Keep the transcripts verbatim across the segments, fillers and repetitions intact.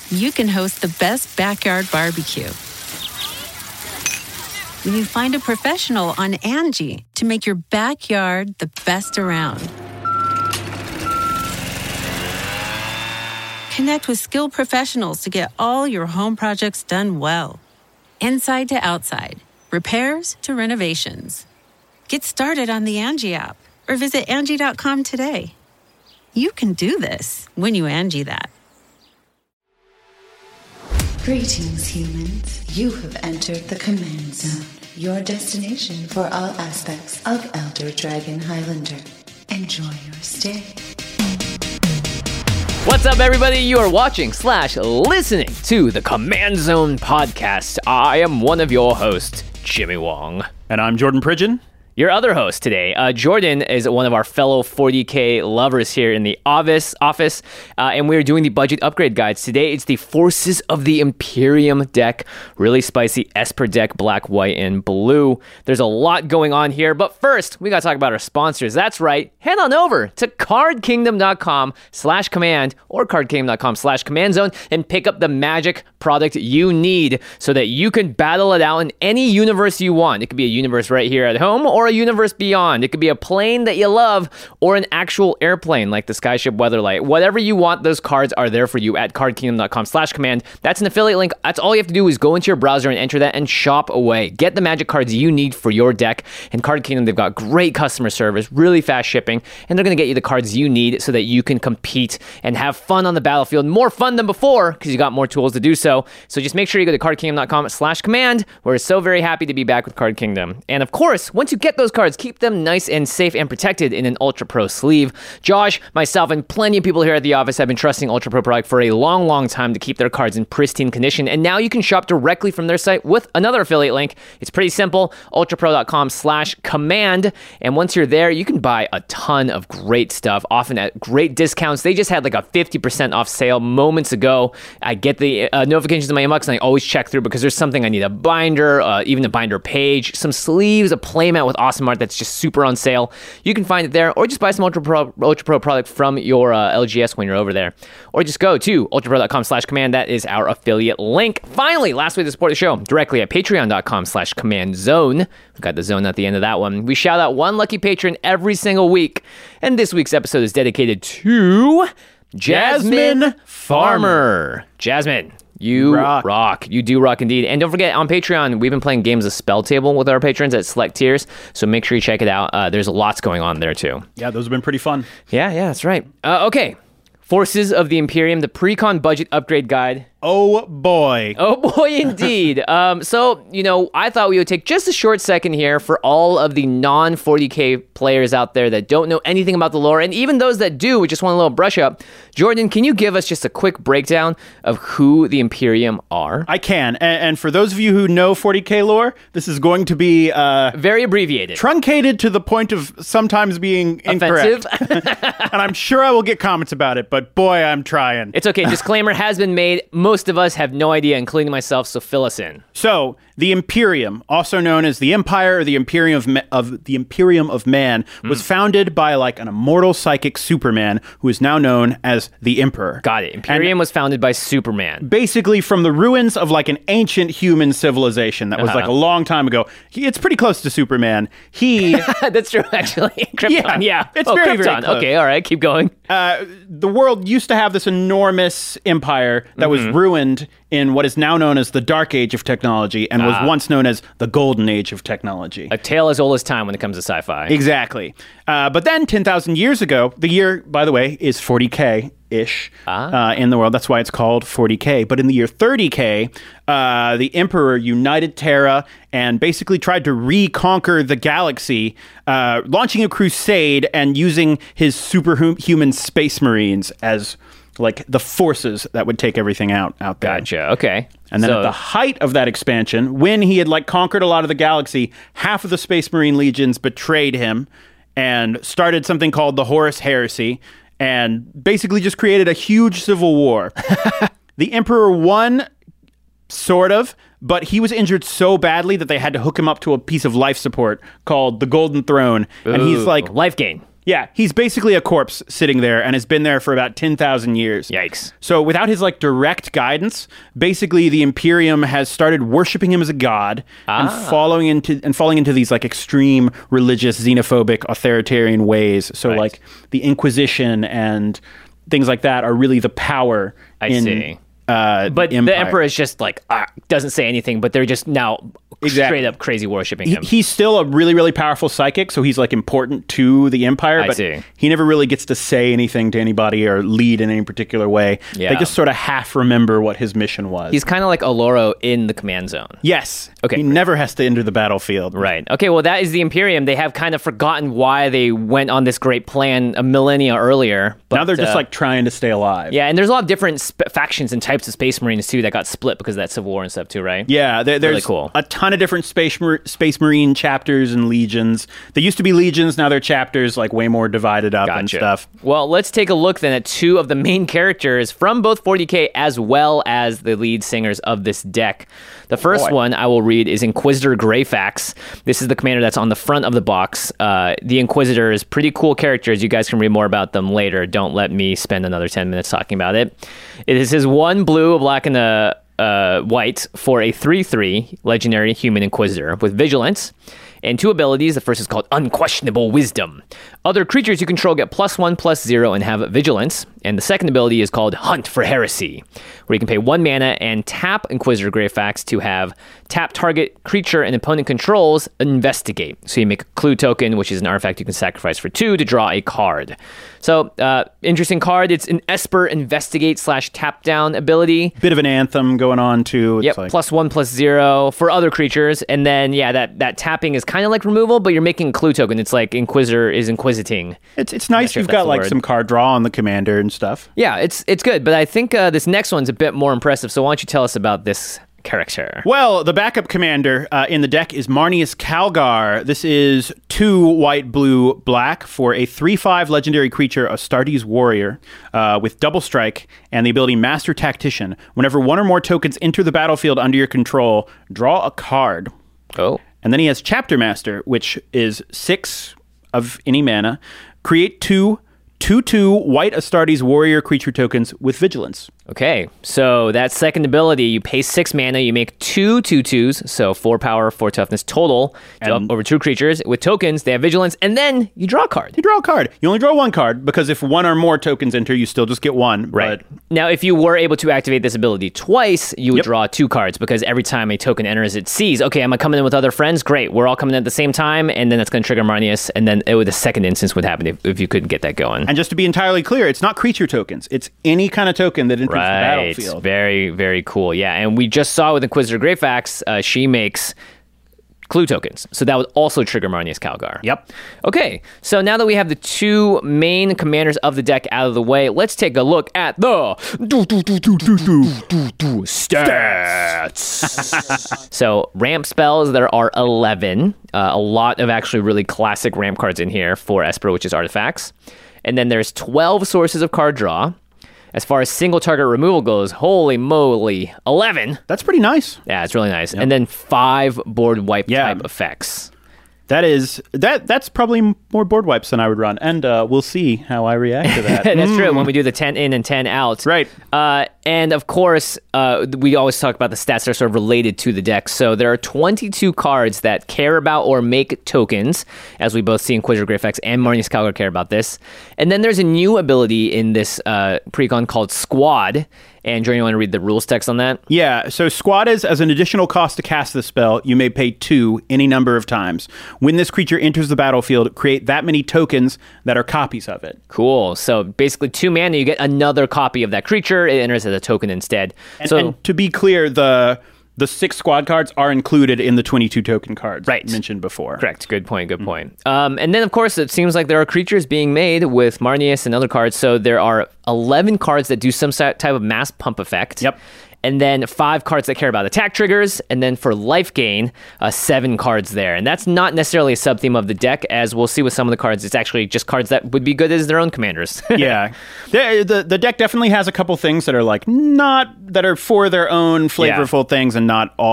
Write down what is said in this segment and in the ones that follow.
you can host the best backyard barbecue. When you find a professional on Angie to make your backyard the best around. Connect with skilled professionals to get all your home projects done well. Inside to outside, repairs to renovations. Get started on the Angie app or visit Angie dot com today. You can do this when you Angie that. Greetings, humans. You have entered the Command Zone, your destination for all aspects of Elder Dragon Highlander. Enjoy your stay. What's up, everybody? You are watching slash listening to the Command Zone podcast. I am one of your hosts, Jimmy Wong. And I'm Jordan Pridgeon. Your other host today, uh, Jordan, is one of our fellow forty K lovers here in the office, office uh, and we're doing the budget upgrade guides. Today, it's the Forces of the Imperium deck. Really spicy Esper deck, black, white, and blue. There's a lot going on here, but first, we got to talk about our sponsors. That's right. Head on over to cardkingdom.com slash command or cardkingdom.com slash command zone and pick up the magic product you need so that you can battle it out in any universe you want. It could be a universe right here at home or a universe beyond. It could be a plane that you love or an actual airplane like the Skyship Weatherlight. Whatever you want, those cards are there for you at cardkingdom.com slash command. That's an affiliate link. That's all you have to do is go into your browser and enter that and shop away. Get the magic cards you need for your deck. And Card Kingdom, they've got great customer service, really fast shipping, and they're going to get you the cards you need so that you can compete and have fun on the battlefield. More fun than before because you got more tools to do so. So just make sure you go to cardkingdom.com slash command. We're so very happy to be back with Card Kingdom. And of course, once you get those cards, keep them nice and safe and protected in an Ultra Pro sleeve. Josh, myself, and plenty of people here at the office have been trusting Ultra Pro product for a long, long time to keep their cards in pristine condition, and now you can shop directly from their site with another affiliate link. It's pretty simple, ultrapro.com slash command, and once you're there, you can buy a ton of great stuff, often at great discounts. They just had like a fifty percent off sale moments ago. I get the uh, notifications in my inbox, and I always check through because there's something I need, a binder, uh, even a binder page, some sleeves, a playmat with awesome art that's just super on sale. You can find it there, or just buy some Ultra Pro, Ultra Pro product from your uh, L G S when you're over there. Or just go to ultrapro.com slash command. That is our affiliate link. Finally, last way to support the show, directly at patreon.com slash command zone. We've got the zone at the end of that one. We shout out one lucky patron every single week. And this week's episode is dedicated to Jasmine, Jasmine Farmer. Jasmine. You rock. rock. You do rock indeed. And don't forget, on Patreon, we've been playing games of Spell Table with our patrons at select tiers, so make sure you check it out. Uh, there's lots going on there, too. Yeah, those have been pretty fun. Yeah, yeah, that's right. Uh, okay. Forces of the Imperium, the Precon Budget Upgrade Guide. Oh, boy. Oh, boy, indeed. um, so, you know, I thought we would take just a short second here for all of the non forty K players out there that don't know anything about the lore, and even those that do, we just want a little brush up. Jordan, can you give us just a quick breakdown of who the Imperium are? I can. And, and for those of you who know forty K lore, this is going to be... Uh, very abbreviated. Truncated to the point of sometimes being incorrect. Offensive. And I'm sure I will get comments about it, but boy, I'm trying. It's okay. Disclaimer has been made. Most of us have no idea, including myself, so fill us in. So, the Imperium, also known as the Empire or the Imperium of, Ma- of the Imperium of Man, mm. was founded by like an immortal psychic Superman who is now known as the Emperor. Got it. Imperium and was founded by Superman. Basically from the ruins of like an ancient human civilization that was uh-huh. like a long time ago. He, it's pretty close to Superman. He... That's true, actually. Krypton, yeah. yeah. It's oh, very, Krypton. very close. Okay, all right, keep going. Uh, the world used to have this enormous empire that mm-hmm. was ruined in what is now known as the Dark Age of technology and ah. was once known as the Golden Age of technology. A tale as old as time when it comes to sci-fi. Exactly. Uh, but then ten thousand years ago, the year, by the way, is forty K-ish ah. uh, in the world. That's why it's called forty K. But in the year thirty K, uh, the Emperor united Terra and basically tried to reconquer the galaxy, uh, launching a crusade and using his superhuman space marines as like the forces that would take everything out out there. Gotcha. Okay. And then so, at the height of that expansion, when he had like conquered a lot of the galaxy, half of the Space Marine legions betrayed him and started something called the Horus Heresy and basically just created a huge civil war. The Emperor won, sort of, but he was injured so badly that they had to hook him up to a piece of life support called the Golden Throne. Ooh, and he's like... Life gain. Yeah, he's basically a corpse sitting there and has been there for about ten thousand years. Yikes. So without his like direct guidance, basically the Imperium has started worshiping him as a god Ah. and following into and falling into these like extreme religious, xenophobic, authoritarian ways. So Right. like the Inquisition and things like that are really the power I in see. Uh, But empire. the Emperor is just like, ah, doesn't say anything, but they're just now Exactly. straight up crazy worshipping He, him. he's still a really, really powerful psychic, so he's like important to the Empire, I but see. he never really gets to say anything to anybody or lead in any particular way. Yeah. They just sort of half remember what his mission was. He's kind of like Oloro in the command zone. yes. Okay, He great. never has to enter the battlefield. Right. Okay, well, that is the Imperium. They have kind of forgotten why they went on this great plan a millennia earlier. But, Now they're just uh, like trying to stay alive. yeah, and there's a lot of different sp- factions and types of Space Marines, too, that got split because of that Civil War and stuff, too, right? Yeah, there, there's Really cool. a ton of different space mar- space marine chapters and legions. They used to be legions, now they're chapters, like way more divided up and Gotcha. stuff. Well, let's take a look then at two of the main characters from both forty K as well as the lead singers of this deck. The first Boy. one I will read is Inquisitor Greyfax. This is the commander that's on the front of the box. Uh, the Inquisitor is pretty cool characters. You guys can read more about them later. Don't let me spend another ten minutes talking about it. It is his one blue, a black, and a uh, white for a three three legendary human Inquisitor with vigilance. And two abilities. The first is called Unquestionable Wisdom. Other creatures you control get plus one, plus zero, and have vigilance. And the second ability is called Hunt for Heresy, where you can pay one mana and tap Inquisitor Greyfax to have tap target creature and opponent controls investigate. So you make a clue token, which is an artifact you can sacrifice for two to draw a card. So, uh, interesting card. It's an Esper Investigate slash tap down ability. Bit of an anthem going on, too. It's Yep, like, plus one, plus zero for other creatures. And then, yeah, that, that tapping is kind of like removal, but you're making a clue token. It's like Inquisitor is inquisiting. It's, it's nice sure if you've that's got the like word. some card draw on the commander and stuff. Yeah, it's it's good. But I think uh, this next one's a bit more impressive. So why don't you tell us about this character? Well, the backup commander uh, in the deck is Marneus Calgar. This is two white, blue, black for a three five legendary creature, Astartes Warrior, uh, with double strike and the ability Master Tactician. Whenever one or more tokens enter the battlefield under your control, draw a card. Oh. And then he has Chapter Master, which is six of any mana. Create two two two white Astartes Warrior creature tokens with vigilance. Okay, so that second ability, you pay six mana, you make two two twos, so four power, four toughness total to And- over two creatures with tokens. They have vigilance, and then you draw a card. You draw a card. You only draw one card because if one or more tokens enter, you still just get one. Right. But Now, if you were able to activate this ability twice, you would Yep. draw two cards because every time a token enters, it sees, okay, am I coming in with other friends? Great. We're all coming in at the same time, and then that's going to trigger Marneus, and then it would, the second instance would happen if, if you couldn't get that going. And just to be entirely clear, it's not creature tokens. It's any kind of token that enters the Right. battlefield. Very, very cool. Yeah. And we just saw with Inquisitor Greyfax, uh, she makes clue tokens. So that would also trigger Marneus Calgar. Yep. Okay. So now that we have the two main commanders of the deck out of the way, let's take a look at the stats. So ramp spells, there are eleven. Uh, a lot of actually really classic ramp cards in here for Esper, which is artifacts. And then there's twelve sources of card draw. As far as single target removal goes, holy moly, eleven. That's pretty nice. Yeah, it's really nice. And then five board wipe Yeah. type effects. That is that. That's probably more board wipes than I would run, and uh, we'll see how I react to that. That's true. When we do the ten in and ten out. Right. Uh, and of course, uh, we always talk about the stats that are sort of related to the deck. So there are twenty-two cards that care about or make tokens, as we both see Inquisitor Greyfax and Marneus Calgar care about this. And then there's a new ability in this uh, precon called Squad. And Jordan, you want to read the rules text on that? Yeah, so Squad is, as an additional cost to cast the spell, you may pay two any number of times. When this creature enters the battlefield, create that many tokens that are copies of it. Cool. So basically, two mana, you get another copy of that creature. It enters as a token instead. And, so and to be clear, the the six Squad cards are included in the twenty-two token cards Right. mentioned before. correct. Good point. Good point. Um, and then, of course, it seems like there are creatures being made with Marneus and other cards. So there are eleven cards that do some si- type of mass pump effect. Yep. And then five cards that care about attack triggers. And then for life gain, uh, seven cards there. And that's not necessarily a sub-theme of the deck. As we'll see with some of the cards, it's actually just cards that would be good as their own commanders. Yeah, the, the the deck definitely has a couple things that are like not that are for their own flavorful things and not all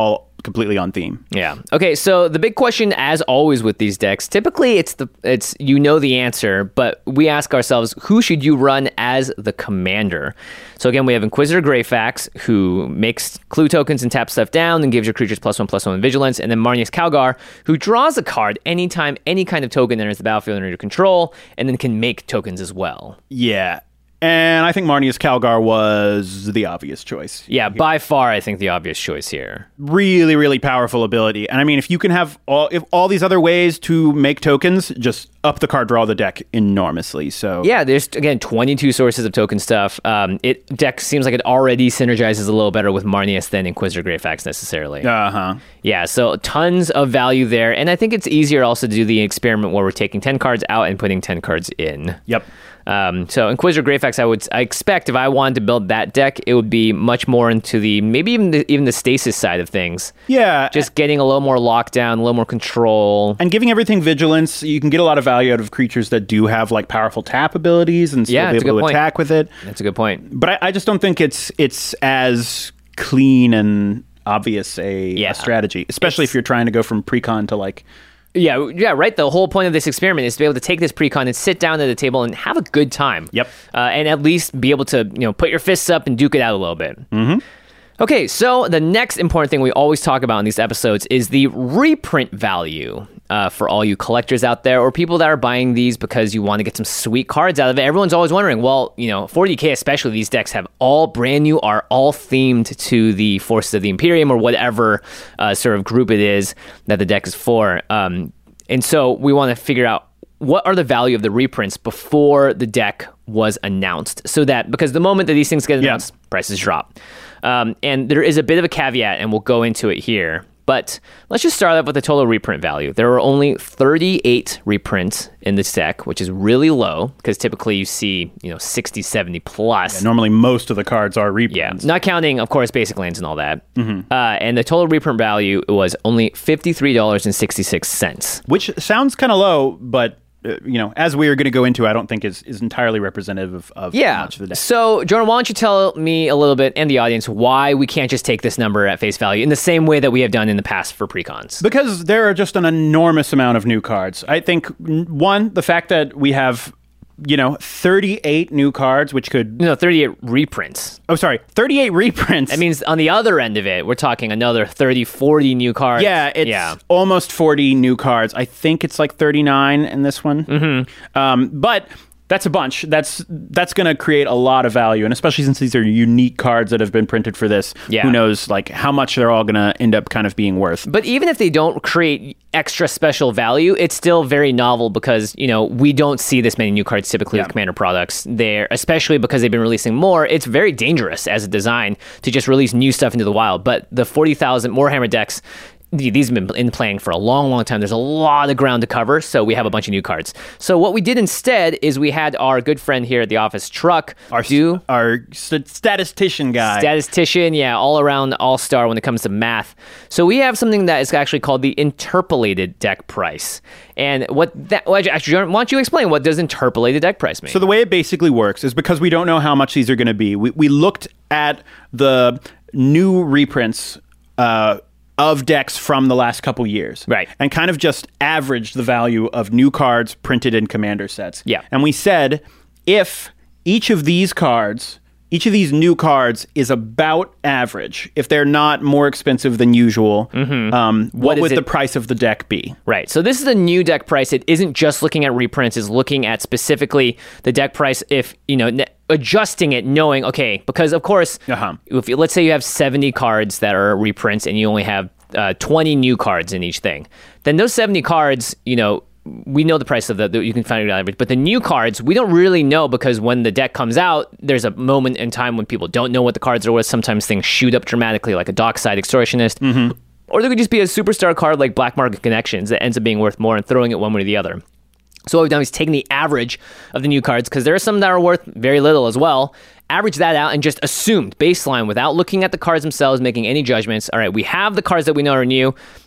completely on theme. Yeah. Okay, so the big question, as always with these decks, typically it's the it's you know the answer, but we ask ourselves, who should you run as the commander? So again, we have Inquisitor Greyfax, who makes clue tokens and taps stuff down and gives your creatures plus one plus one vigilance, and then Marneus Calgar, who draws a card anytime any kind of token enters the battlefield under your control, and then can make tokens as well. Yeah. And I think Marneus Calgar was the obvious choice. Yeah, by far, I think the obvious choice here. Really, really powerful ability. And I mean, if you can have all if all these other ways to make tokens, just up the card draw of the deck enormously. So yeah, there's, again, twenty-two sources of token stuff. Um, it deck seems like it already synergizes a little better with Marneus than Inquisitor Greyfax necessarily. Uh-huh. Yeah, so tons of value there. And I think it's easier also to do the experiment where we're taking ten cards out and putting ten cards in. Yep. Um, so Inquisitor Greyfax, I would I expect if I wanted to build that deck, it would be much more into the maybe even the, even the stasis side of things. Yeah, just getting a little more lockdown, a little more control, and giving everything vigilance. You can get a lot of value out of creatures that do have like powerful tap abilities and still yeah, be able to point. attack with it. That's a good point. But I, I just don't think it's it's as clean and obvious a, yeah. a strategy, especially it's, if you're trying to go from precon to like. Yeah, yeah, right. The whole point of this experiment is to be able to take this precon and sit down at the table and have a good time. Yep. Uh, and at least be able to, you know, put your fists up and duke it out a little bit. Mm-hmm. Okay, so the next important thing we always talk about in these episodes is the reprint value uh, for all you collectors out there or people that are buying these because you want to get some sweet cards out of it. Everyone's always wondering, well, you know, forty K especially, these decks have all brand new, are all themed to the Forces of the Imperium or whatever uh, sort of group it is that the deck is for. Um, and so we want to figure out what are the value of the reprints before the deck was announced, so that because the moment that these things get announced, yeah. prices drop. Um, and there is a bit of a caveat, and we'll go into it here. But let's just start off with the total reprint value. There are only thirty-eight reprints in this deck, which is really low because typically you see, you know, sixty, seventy plus. Yeah, normally most of the cards are reprints. Yeah, not counting, of course, basic lands and all that. Mm-hmm. Uh, and the total reprint value was only fifty-three dollars and sixty-six cents. Which sounds kind of low, but Uh, you know, as we are going to go into, I don't think is, is entirely representative of, of yeah. much of the deck. So, Jordan, why don't you tell me a little bit and the audience why we can't just take this number at face value in the same way that we have done in the past for precons? Because there are just an enormous amount of new cards. I think, one, the fact that we have, you know, thirty-eight new cards, which could... No, thirty-eight reprints. Oh, sorry. thirty-eight reprints. That means on the other end of it, we're talking another thirty, forty new cards. Yeah, it's yeah. almost forty new cards. I think it's like thirty-nine in this one. Mm-hmm. Um, but... That's a bunch. That's that's going to create a lot of value, and especially since these are unique cards that have been printed for this. Yeah. Who knows, like how much they're all going to end up kind of being worth. But even if they don't create extra special value, it's still very novel because you know we don't see this many new cards typically yeah. with Commander products. There, especially because they've been releasing more. It's very dangerous as a design to just release new stuff into the wild. But the forty thousand Warhammer decks. These have been in playing for a long, long time. There's a lot of ground to cover, so we have a bunch of new cards. So what we did instead is we had our good friend here at the office, Truck, our do our st- statistician guy, statistician, yeah, all around all star when it comes to math. So we have something that is actually called the interpolated deck price. And what that well, actually, why don't you explain what does interpolated deck price mean? So the way it basically works is because we don't know how much these are going to be. We we looked at the new reprints. Uh, of decks from the last couple years. Right. And kind of just averaged the value of new cards printed in Commander sets. Yeah. And we said, if each of these cards, each of these new cards is about average, if they're not more expensive than usual, mm-hmm. um, what, what would it, the price of the deck be? Right. So this is a new deck price. It isn't just looking at reprints, it's looking at specifically the deck price if, you know, ne- adjusting it, knowing, okay, because of course, uh-huh. if you, let's say you have seventy cards that are reprints and you only have uh, twenty new cards in each thing, then those seventy cards, you know, we know the price of the, the you can find it on average, but the new cards, we don't really know because when the deck comes out, there's a moment in time when people don't know what the cards are worth. Sometimes things shoot up dramatically like a Dockside Extortionist. Mm-hmm. Or there could just be a superstar card like Black Market Connections that ends up being worth more and throwing it one way or the other. So what we've done is taken the average of the new cards, because there are some that are worth very little as well, average that out and just assumed baseline without looking at the cards themselves, making any judgments. All right, we have the cards that we know are new.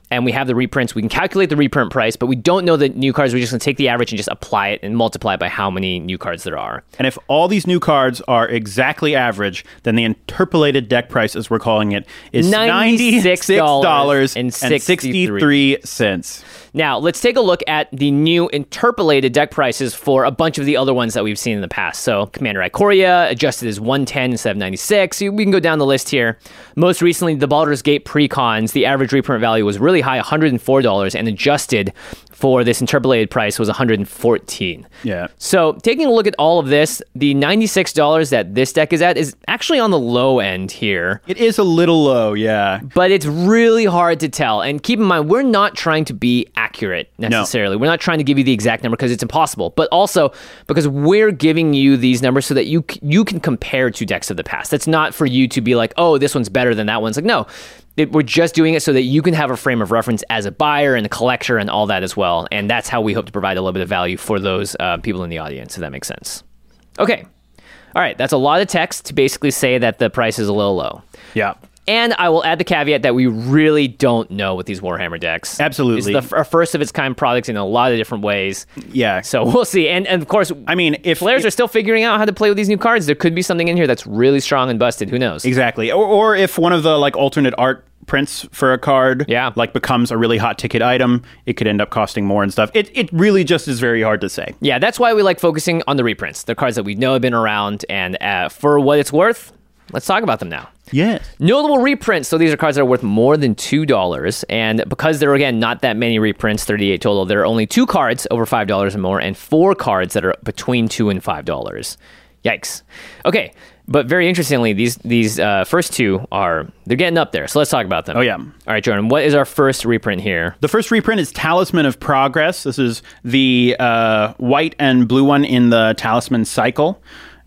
and we have the reprints. We can calculate the reprint price, but we don't know the new cards. We're just going to take the average and just apply it and multiply it by how many new cards there are. And if all these new cards are exactly average, then the interpolated deck price, as we're calling it, is ninety-six dollars and sixty-three cents. Now, let's take a look at the new interpolated deck prices for a bunch of the other ones that we've seen in the past. So, Commander Ikoria adjusted as one ten instead of ninety-six. We can go down the list here. Most recently, the Baldur's Gate Precons, the average reprint value was really high, one hundred four dollars, and adjusted for this interpolated price was one hundred fourteen dollars. Yeah. So, taking a look at all of this, the ninety-six dollars that this deck is at is actually on the low end here. It is a little low, yeah. But it's really hard to tell. And keep in mind, we're not trying to be accurate necessarily. No. We're not trying to give you the exact number because it's impossible. But also because we're giving you these numbers so that you you can compare to decks of the past. That's not for you to be like, oh, this one's better than that one. It's like, no. It, we're just doing it so that you can have a frame of reference as a buyer and a collector and all that as well. And that's how we hope to provide a little bit of value for those uh, people in the audience, if that makes sense. Okay. All right. That's a lot of text to basically say that the price is a little low. Yeah. And I will add the caveat that we really don't know with these Warhammer decks. Absolutely. It's the f- first of its kind product in a lot of different ways. Yeah. So we'll see. And, and of course, I mean, if players if, are still figuring out how to play with these new cards, there could be something in here that's really strong and busted. Who knows? Exactly. Or, or if one of the like alternate art prints for a card yeah. like becomes a really hot ticket item, it could end up costing more and stuff. It it really just is very hard to say. Yeah, that's why we like focusing on the reprints, the cards that we know have been around, and uh, for what it's worth, let's talk about them now. Yes. Notable reprints. So these are cards that are worth more than two dollars. And because there are, again, not that many reprints, thirty-eight total, there are only two cards over five dollars and more, and four cards that are between two dollars and five dollars. Yikes. Okay. But very interestingly, these these uh, first two are, they're getting up there. So let's talk about them. Oh, yeah. All right, Jordan, what is our first reprint here? The first reprint is Talisman of Progress. This is the uh, white and blue one in the Talisman cycle,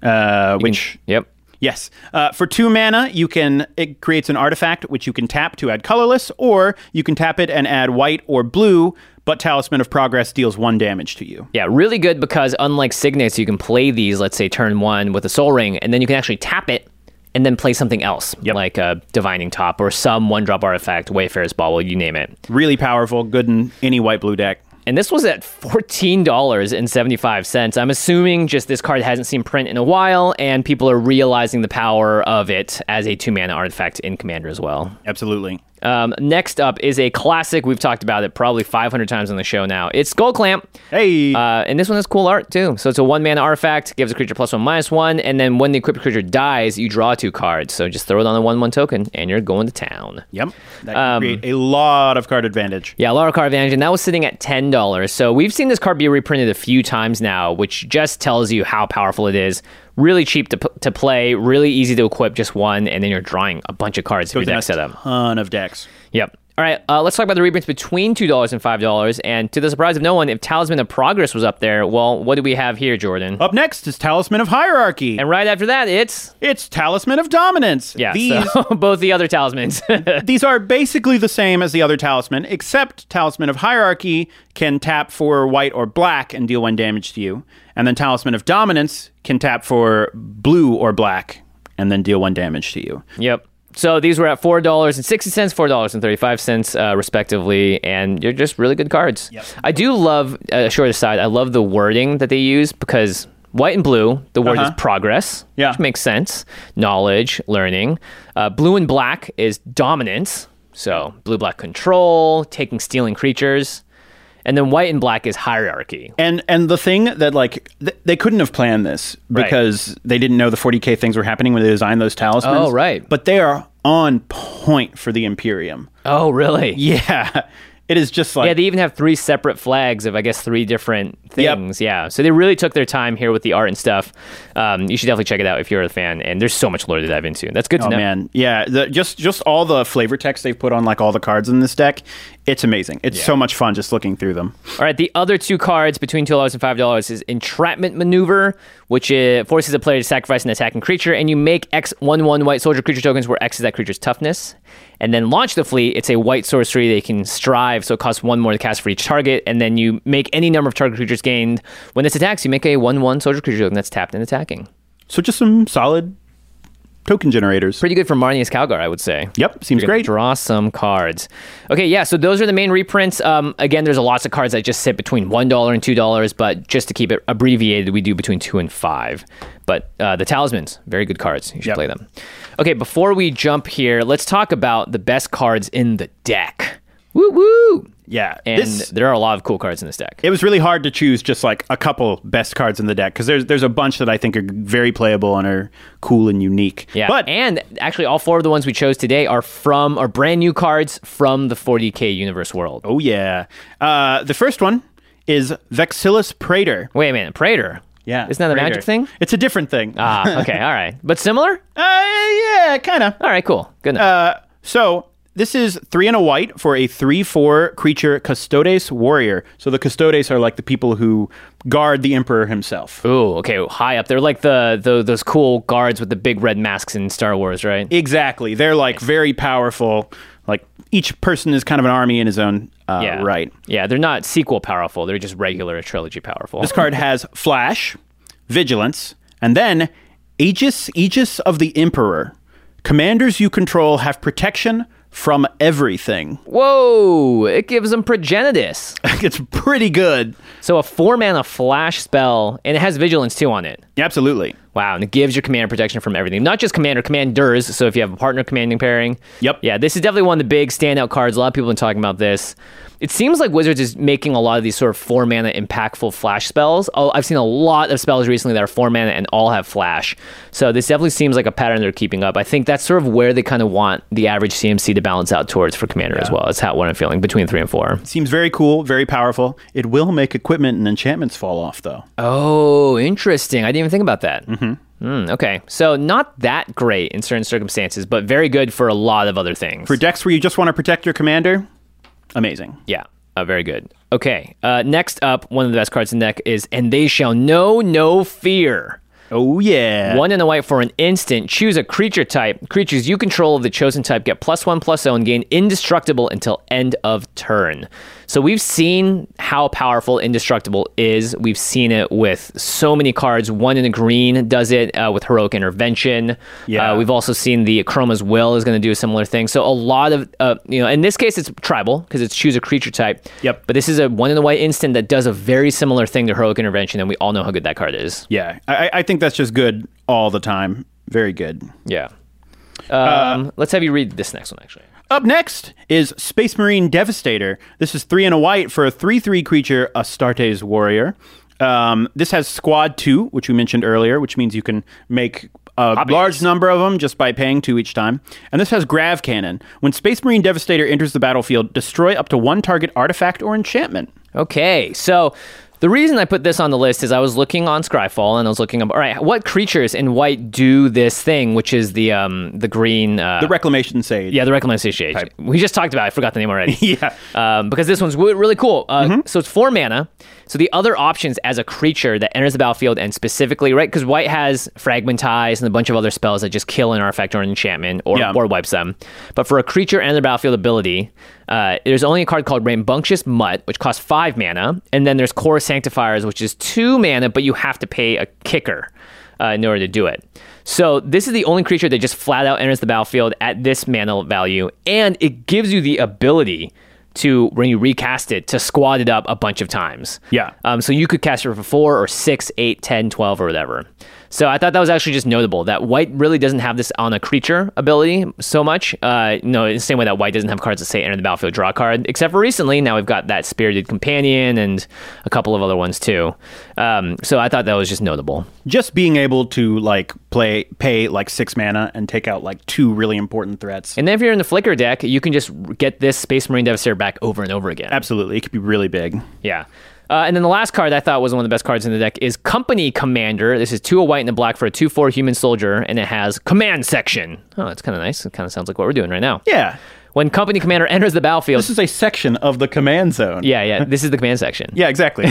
uh, which... Can, yep. Yes. Uh, for two mana, you can it creates an artifact which you can tap to add colorless, or you can tap it and add white or blue, but Talisman of Progress deals one damage to you. Yeah, really good because unlike Signets, you can play these, let's say, turn one with a Soul Ring, and then you can actually tap it and then play something else, yep. like a Divining Top or some one-drop artifact, Wayfarer's Bauble, you name it. Really powerful, good in any white-blue deck. And this was at fourteen dollars and seventy-five cents. I'm assuming just this card hasn't seen print in a while, and people are realizing the power of it as a two-mana artifact in Commander as well. Absolutely. Um, next up is a classic. We've talked about it probably five hundred times on the show now. It's Skull Clamp. Hey! Uh, and this one has cool art, too. So it's a one-mana artifact, gives a creature plus one, minus one, and then when the equipped creature dies, you draw two cards. So just throw it on a one one token, and you're going to town. Yep. That can um, create a lot of card advantage. Yeah, a lot of card advantage, and that was sitting at ten dollars. So we've seen this card be reprinted a few times now, which just tells you how powerful it is. Really cheap to to play, really easy to equip just one, and then you're drawing a bunch of cards if your deck set up. A ton of decks. Yep. All right, uh, let's talk about the reprints between two dollars and five dollars. And to the surprise of no one, if Talisman of Progress was up there, well, what do we have here, Jordan? Up next is Talisman of Hierarchy. And right after that, it's... It's Talisman of Dominance. Yeah, these, so both the other talismans. These are basically the same as the other talisman, except Talisman of Hierarchy can tap for white or black and deal one damage to you. And then Talisman of Dominance can tap for blue or black and then deal one damage to you. Yep. So these were at four dollars and sixty cents, four dollars and thirty-five cents, uh, respectively, and they're just really good cards. Yep. I do love, uh, short aside, I love the wording that they use because white and blue, the word uh-huh. is progress, yeah. which makes sense. Knowledge, learning. Uh, blue and black is dominance, so blue-black control, taking, stealing creatures. And then white and black is hierarchy. And and the thing that, like, th- they couldn't have planned this because right. they didn't know the forty K things were happening when they designed those talismans. Oh, right. But they are on point for the Imperium. Oh, really? Yeah. It is just like... Yeah, they even have three separate flags of, I guess, three different things. Yep. Yeah, so they really took their time here with the art and stuff. Um, you should definitely check it out if you're a fan. And there's so much lore to dive into. That's good to oh, know. Oh, man. Yeah, the, just just all the flavor text they've put on, like, all the cards in this deck, it's amazing. It's yeah. so much fun just looking through them. All right, the other two cards between two dollars and five dollars is Entrapment Maneuver, which uh, forces a player to sacrifice an attacking creature, and you make X one one white soldier creature tokens where X is that creature's toughness. And then Launch the Fleet, it's a white sorcery. They can strive, so it costs one more to cast for each target. And then you make any number of target creatures gained. When this attacks, you make a one one soldier creature token that's tapped and attacking. So just some solid token generators. Pretty good for Marnius Calgar, I would say. Yep, seems You're gonna great. Draw some cards. Okay, yeah, so those are the main reprints. Um, again, there's a lots of cards that just sit between one dollar and two dollars, but just to keep it abbreviated, we do between two and five. But uh, the Talismans, very good cards. You should Yep. play them. Okay, before we jump here, let's talk about the best cards in the deck. Woo woo! Yeah, And this- there are a lot of cool cards in this deck. It was really hard to choose just like a couple best cards in the deck because there's there's a bunch that I think are very playable and are cool and unique. Yeah, but and actually all four of the ones we chose today are from, are brand new cards from the forty K Universe world. oh yeah, uh, the first one is Vexillus Praetor. Wait a minute, Praetor? Yeah, Isn't that a Praetor. magic thing? It's a different thing. Ah, okay, all right. But similar? Uh, yeah, kind of. All right, cool. Good enough. Uh, so this is three and a white for a three four creature Custodes warrior. So the Custodes are like the people who guard the Emperor himself. Ooh, okay, high up. They're like the, the those cool guards with the big red masks in Star Wars, right? Exactly. They're like very powerful. Like each person is kind of an army in his own uh, yeah. right. Yeah, they're not sequel powerful. They're just regular trilogy powerful. This card has Flash, Vigilance, and then Aegis, Aegis of the Emperor. Commanders you control have protection from everything. Whoa, it gives them Progenitus. It's pretty good. So a four mana flash spell, and it has Vigilance too on it. Absolutely. Wow, and it gives your commander protection from everything. Not just commander, commanders. So if you have a partner commanding pairing. Yep. Yeah, this is definitely one of the big standout cards. A lot of people have been talking about this. It seems like Wizards is making a lot of these sort of four mana impactful flash spells. Oh, I've seen a lot of spells recently that are four mana and all have flash. So this definitely seems like a pattern they're keeping up. I think that's sort of where they kind of want the average C M C to balance out towards for commander as well. That's how what I'm feeling between three and four. Seems very cool, very powerful. It will make equipment and enchantments fall off, though. Oh, interesting. I didn't even think about that. Mm-hmm. Mm, okay, so not that great in certain circumstances, but very good for a lot of other things. For decks where you just want to protect your commander, amazing. Yeah, uh, very good. Okay, uh, next up, one of the best cards in the deck is And They Shall Know No Fear. Oh, yeah. One and a white for an instant. Choose a creature type. Creatures you control of the chosen type get plus one, plus zero, and gain indestructible until end of turn. So we've seen how powerful Indestructible is. We've seen it with so many cards. One in a green does it uh, with Heroic Intervention. Yeah. Uh, we've also seen the Chroma's Will is going to do a similar thing. So a lot of, uh, you know, in this case it's tribal because it's choose a creature type. Yep. But this is a one in a white instant that does a very similar thing to Heroic Intervention, and we all know how good that card is. Yeah, I, I think that's just good all the time. Very good. Yeah. Um, let's have you read this next one, actually. Up next is Space Marine Devastator. This is three and a white for a three three creature, Astartes Warrior. Um, this has Squad two, which we mentioned earlier, which means you can make a Hobbies. large number of them just by paying two each time. And this has Grav Cannon. When Space Marine Devastator enters the battlefield, destroy up to one target artifact or enchantment. Okay, so the reason I put this on the list is I was looking on Scryfall and I was looking up, all right, what creatures in white do this thing, which is the um the green... Uh, The Reclamation Sage. yeah, the Reclamation Sage. Type. We just talked about it. I forgot the name already. Yeah. Um, because this one's w- really cool. Uh, So it's four mana. So the other options as a creature that enters the battlefield and specifically, right, because white has Fragmentize and a bunch of other spells that just kill an artifact or an enchantment or, Yeah. or wipes them. But for a creature enter the battlefield ability, uh, there's only a card called Rambunctious Mutt, which costs five mana. And then there's Core Sanctifiers, which is two mana, but you have to pay a kicker uh, in order to do it. So this is the only creature that just flat out enters the battlefield at this mana value, and it gives you the ability to, when you recast it, to squad it up a bunch of times. Yeah. Um, so you could cast it for four or six, eight, ten, twelve, or whatever. So I thought that was actually just notable that white really doesn't have this on a creature ability so much. Uh, you know, in the same way that white doesn't have cards that say enter the battlefield, draw a card, except for recently. Now we've got that Spirited Companion and a couple of other ones too. Um, so I thought that was just notable. Just being able to like play, pay like six mana and take out like two really important threats. And then if you're in the Flicker deck, you can just get this Space Marine Devastator back over and over again. Absolutely. It could be really big. Yeah. Uh, and then the last card I thought was one of the best cards in the deck is Company Commander. This is two a white and a black for a two four human soldier, and it has Command Section. Oh, that's kind of nice. It kind of sounds like what we're doing right now. Yeah. When Company Commander enters the battlefield... This is a section of the command zone. yeah, yeah. This is the command section. Yeah, exactly.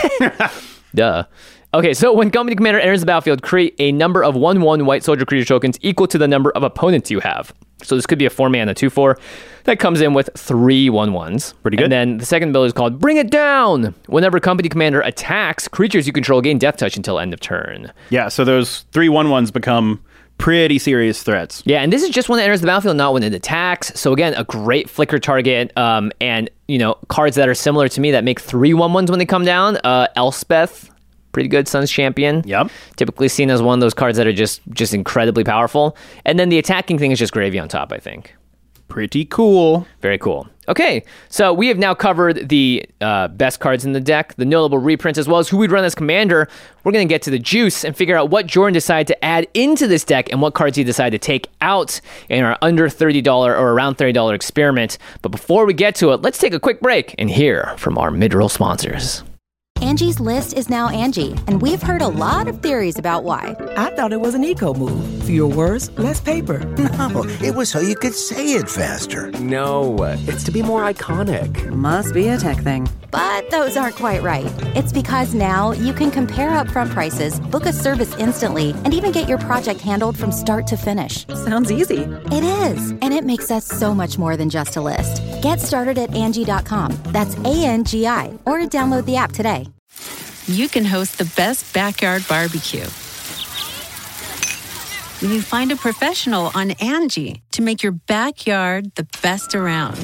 Duh. Okay, so when Company Commander enters the battlefield, create a number of one one white soldier creature tokens equal to the number of opponents you have. So this could be a four mana two four that comes in with three one ones. Pretty good. And then the second ability is called Bring It Down. Whenever Company Commander attacks, creatures you control gain death touch until end of turn. Yeah, so those three one ones become pretty serious threats. Yeah, and this is just when it enters the battlefield, not when it attacks. So again, a great flicker target, um, and you know, cards that are similar to me that make three one ones when they come down. Uh, Elspeth, pretty good Sun's Champion. Yep. Typically seen as one of those cards that are just just incredibly powerful. And then the attacking thing is just gravy on top, I think. Pretty cool. Very cool. Okay, so we have now covered the uh, best cards in the deck, the notable reprints, as well as who we'd run as commander. We're going to get to the juice and figure out what Jordan decided to add into this deck and what cards he decided to take out in our under thirty dollars or around thirty dollars experiment. But before we get to it, let's take a quick break and hear from our mid-roll sponsors. Angie's List is now Angie, and we've heard a lot of theories about why. I thought it was an eco move. Fewer words, less paper. No, it was so you could say it faster. No, it's to be more iconic. Must be a tech thing. But those aren't quite right. It's because now you can compare upfront prices, book a service instantly, and even get your project handled from start to finish. Sounds easy. It is, and it makes us so much more than just a list. Get started at Angie dot com. That's A N G I, or download the app today. You can host the best backyard barbecue when you find a professional on Angie to make your backyard the best around.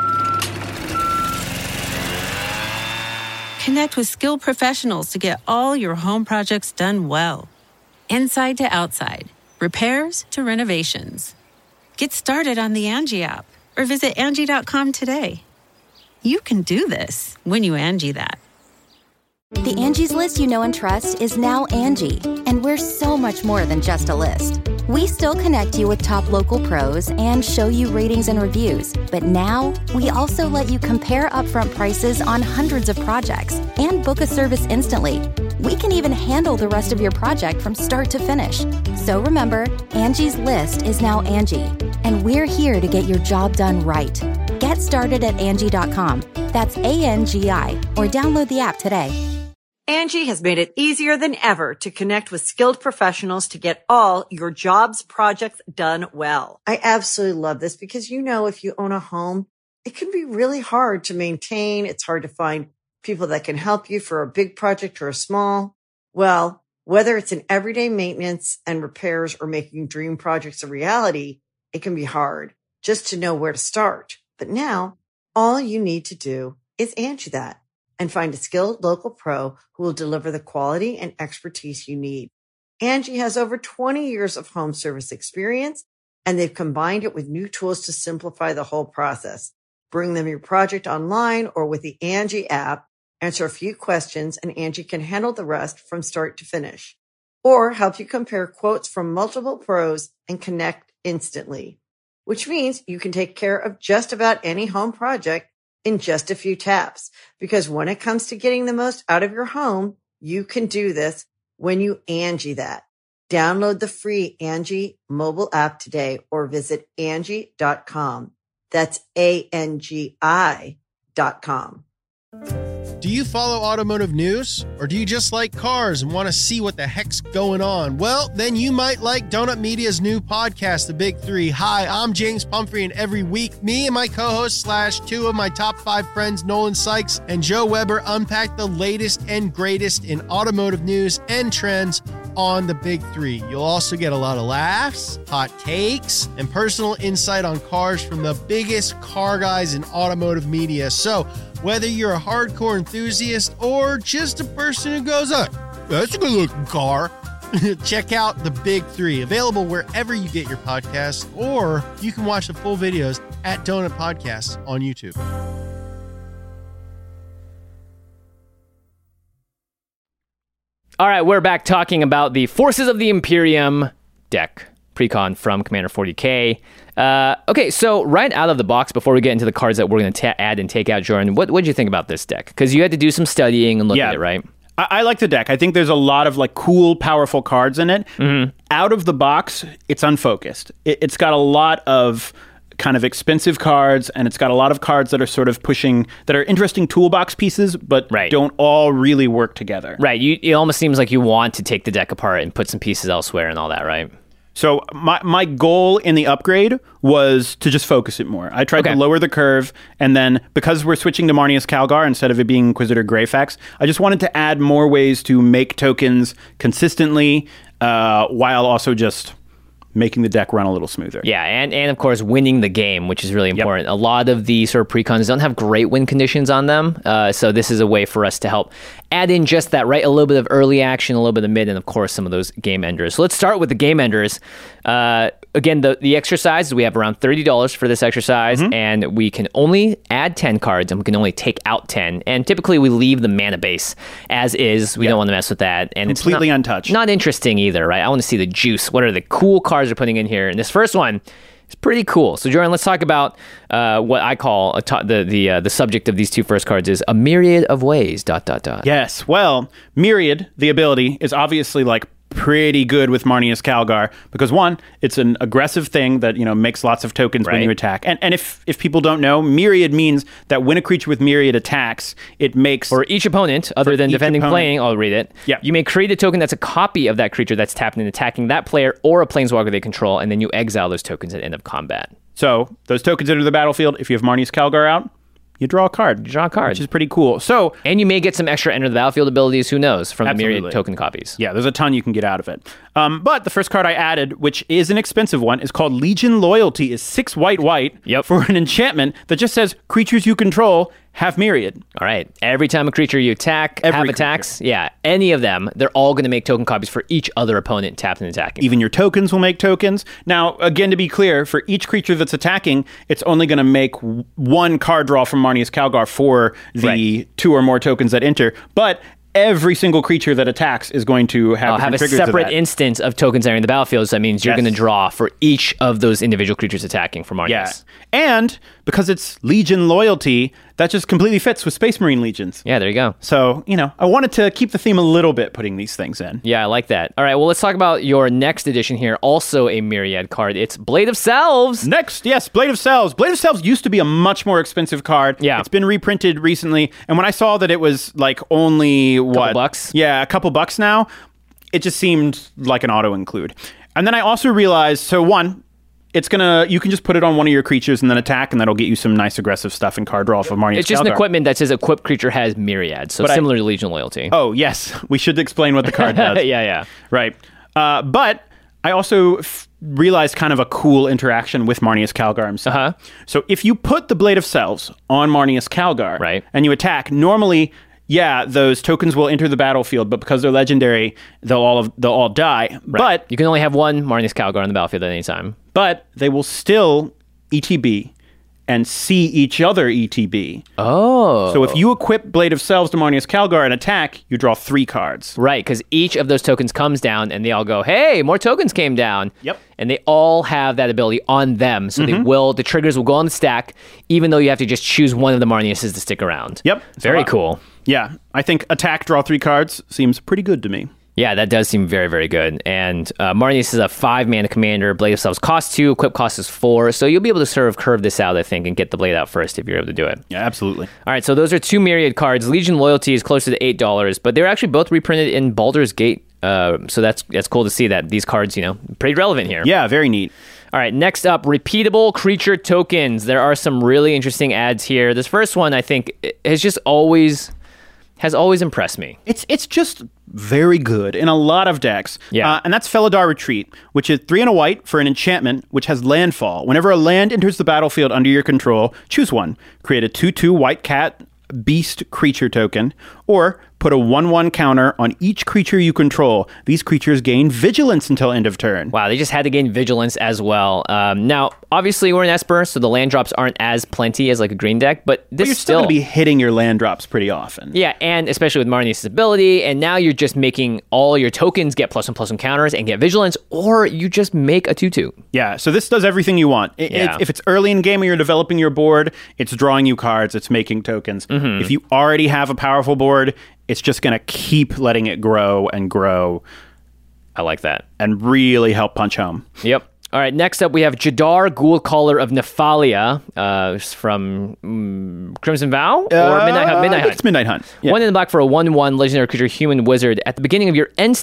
Connect with skilled professionals to get all your home projects done well. Inside to outside, repairs to renovations. Get started on the Angie app or visit Angie dot com today. You can do this when you Angie that. The Angie's List you know and trust is now Angie, and we're so much more than just a list. We still connect you with top local pros and show you ratings and reviews, but now we also let you compare upfront prices on hundreds of projects and book a service instantly. We can even handle the rest of your project from start to finish. So remember, Angie's List is now Angie, and we're here to get your job done right. Get started at Angie dot com. That's A N G I, or download the app today. Angie has made it easier than ever to connect with skilled professionals to get all your jobs projects done well. I absolutely love this because, you know, if you own a home, it can be really hard to maintain. It's hard to find people that can help you for a big project or a small. Well, whether it's in everyday maintenance and repairs or making dream projects a reality, it can be hard just to know where to start. But now all you need to do is Angie that and find a skilled local pro who will deliver the quality and expertise you need. Angie has over twenty years of home service experience, and they've combined it with new tools to simplify the whole process. Bring them your project online or with the Angie app, answer a few questions, and Angie can handle the rest from start to finish. Or help you compare quotes from multiple pros and connect instantly, which means you can take care of just about any home project in just a few taps. Because when it comes to getting the most out of your home, you can do this when you Angie that. Download the free Angie mobile app today or visit Angie dot com. That's A N G I dot com. Do you follow automotive news? Or do you just like cars and want to see what the heck's going on? Well, then you might like Donut Media's new podcast, The Big Three. Hi, I'm James Pumphrey, and every week, me and my co-host slash two of my top five friends, Nolan Sykes and Joe Weber, unpack the latest and greatest in automotive news and trends on The Big Three. You'll also get a lot of laughs, hot takes, and personal insight on cars from the biggest car guys in automotive media. So, whether you're a hardcore enthusiast or just a person who goes, oh, that's a good-looking car, check out The Big Three, available wherever you get your podcasts, or you can watch the full videos at Donut Podcasts on YouTube. All right, we're back talking about the Forces of the Imperium deck, Precon from Commander forty K. Uh, okay, so right out of the box, before we get into the cards that we're going to ta- add and take out, Jordan, what what did you think about this deck? Because you had to do some studying and look yeah, at it, right? I, I like the deck. I think there's a lot of like cool, powerful cards in it. Mm-hmm. Out of the box, it's unfocused. It, it's got a lot of kind of expensive cards, and it's got a lot of cards that are sort of pushing, that are interesting toolbox pieces, but right. don't all really work together. Right. You, it almost seems like you want to take the deck apart and put some pieces elsewhere and all that, right? So my my goal in the upgrade was to just focus it more. I tried okay. to lower the curve, and then because we're switching to Marneus Calgar instead of it being Inquisitor Greyfax, I just wanted to add more ways to make tokens consistently, uh, while also just making the deck run a little smoother. Yeah, and, and of course, winning the game, which is really important. Yep. A lot of the sort of precons don't have great win conditions on them, uh, so this is a way for us to help add in just that, right? A little bit of early action, a little bit of mid, and of course, some of those game enders. So let's start with the game enders. Uh, again, the, the exercise, we have around thirty dollars for this exercise, mm-hmm. and we can only add ten cards, and we can only take out ten. And typically, we leave the mana base as is. We yep. don't want to mess with that. And completely it's not, untouched. Not interesting either, right? I want to see the juice. What are the cool cards they're putting in here? And this first one is pretty cool. So, Jordan, let's talk about uh, what I call a to- the the uh, the subject of these two first cards is a myriad of ways. Dot dot dot. Yes. Well, myriad, the ability, is obviously like pretty good with Marneus Calgar because one, it's an aggressive thing that, you know, makes lots of tokens right. when you attack. And and if if people don't know, myriad means that when a creature with myriad attacks, it makes for each opponent other than defending opponent. playing, I'll read it. Yeah. You may create a token that's a copy of that creature that's tapped and attacking that player or a planeswalker they control, and then you exile those tokens at the end of combat. So those tokens enter the battlefield. If you have Marneus Calgar out, you draw a card. You draw a card. Which is pretty cool. So, and you may get some extra enter the battlefield abilities, who knows, from absolutely. the myriad token copies. Yeah, there's a ton you can get out of it. Um, but the first card I added, which is an expensive one, is called Legion Loyalty, is six white white yep. for an enchantment that just says creatures you control have myriad. All right. Every time a creature you attack, Every have creature. attacks, yeah, any of them, they're all going to make token copies for each other opponent tapped and attacking. Even your tokens will make tokens. Now, again, to be clear, for each creature that's attacking, it's only going to make w- one card draw from Marneus Calgar for the right. two or more tokens that enter. But every single creature that attacks is going to have, uh, have a separate instance of tokens entering the battlefield. So that means you're yes. going to draw for each of those individual creatures attacking for Marneus. Yeah. And because it's Legion Loyalty, that just completely fits with Space Marine Legions. Yeah, there you go. So, you know, I wanted to keep the theme a little bit putting these things in. Yeah, I like that. All right, well, let's talk about your next edition here. Also a Myriad card. It's Blade of Selves. Next, yes, Blade of Selves. Blade of Selves used to be a much more expensive card. Yeah. It's been reprinted recently. And when I saw that it was like only, what? Couple bucks? Yeah, a couple bucks now. It just seemed like an auto-include. And then I also realized, so one, it's gonna. You can just put it on one of your creatures and then attack, and that'll get you some nice aggressive stuff and card draw off of Marneus It's just Calgar. an equipment that says equipped creature has Myriad, so but similar I, to Legion Loyalty. Oh yes, we should explain what the card does. yeah, yeah, right. Uh, but I also f- realized kind of a cool interaction with Marneus Calgar himself. Uh-huh. So if you put the Blade of Selves on Marneus Calgar, right. and you attack, normally, yeah, those tokens will enter the battlefield, but because they're legendary, they'll all of, they'll all die. Right. But you can only have one Marneus Calgar on the battlefield at any time. But they will still E T B and see each other E T B. Oh. So if you equip Blade of Selves to Marneus Calgar and attack, you draw three cards. Right, because each of those tokens comes down and they all go, hey, more tokens came down. Yep. And they all have that ability on them. So mm-hmm. they will, the triggers will go on the stack, even though you have to just choose one of the Marneuses to stick around. Yep. Very so, uh, cool. Yeah. I think attack, draw three cards seems pretty good to me. Yeah, that does seem very, very good. And uh, Marneus is a five-mana commander. Blade of Selves costs two. Equip cost is four. So you'll be able to sort of curve this out, I think, and get the blade out first if you're able to do it. Yeah, absolutely. All right, so those are two Myriad cards. Legion Loyalty is closer to eight dollars, but they're actually both reprinted in Baldur's Gate. Uh, so that's that's cool to see that these cards, you know, pretty relevant here. Yeah, very neat. All right, next up, repeatable creature tokens. There are some really interesting ads here. This first one, I think, has just always... has always impressed me. It's it's just very good in a lot of decks. Yeah. Uh, and that's Felidar Retreat, which is three and a white for an enchantment, which has landfall. Whenever a land enters the battlefield under your control, choose one. Create a two two white cat beast creature token, or put a one one counter on each creature you control. These creatures gain vigilance until end of turn. Wow, they just had to gain vigilance as well. Um, now, obviously, we're in Esper, so the land drops aren't as plenty as like a green deck, but this but you're still going to be hitting your land drops pretty often. Yeah, and especially with Marneus' ability, and now you're just making all your tokens get plus one plus one counters and get vigilance, or you just make a two two. Yeah, so this does everything you want. It, yeah. If it's early in game and you're developing your board, it's drawing you cards, it's making tokens. Mm-hmm. If you already have a powerful board, it's just going to keep letting it grow and grow. I like that. And really help punch home. Yep. All right, next up we have Jadar, Ghoulcaller of Nephalia, uh, from um, Crimson Vow? Or uh, Midnight Hunt? Midnight I think Hunt. It's Midnight Hunt. Yeah. One in the black for a one one legendary creature, human wizard. At the beginning of your end step,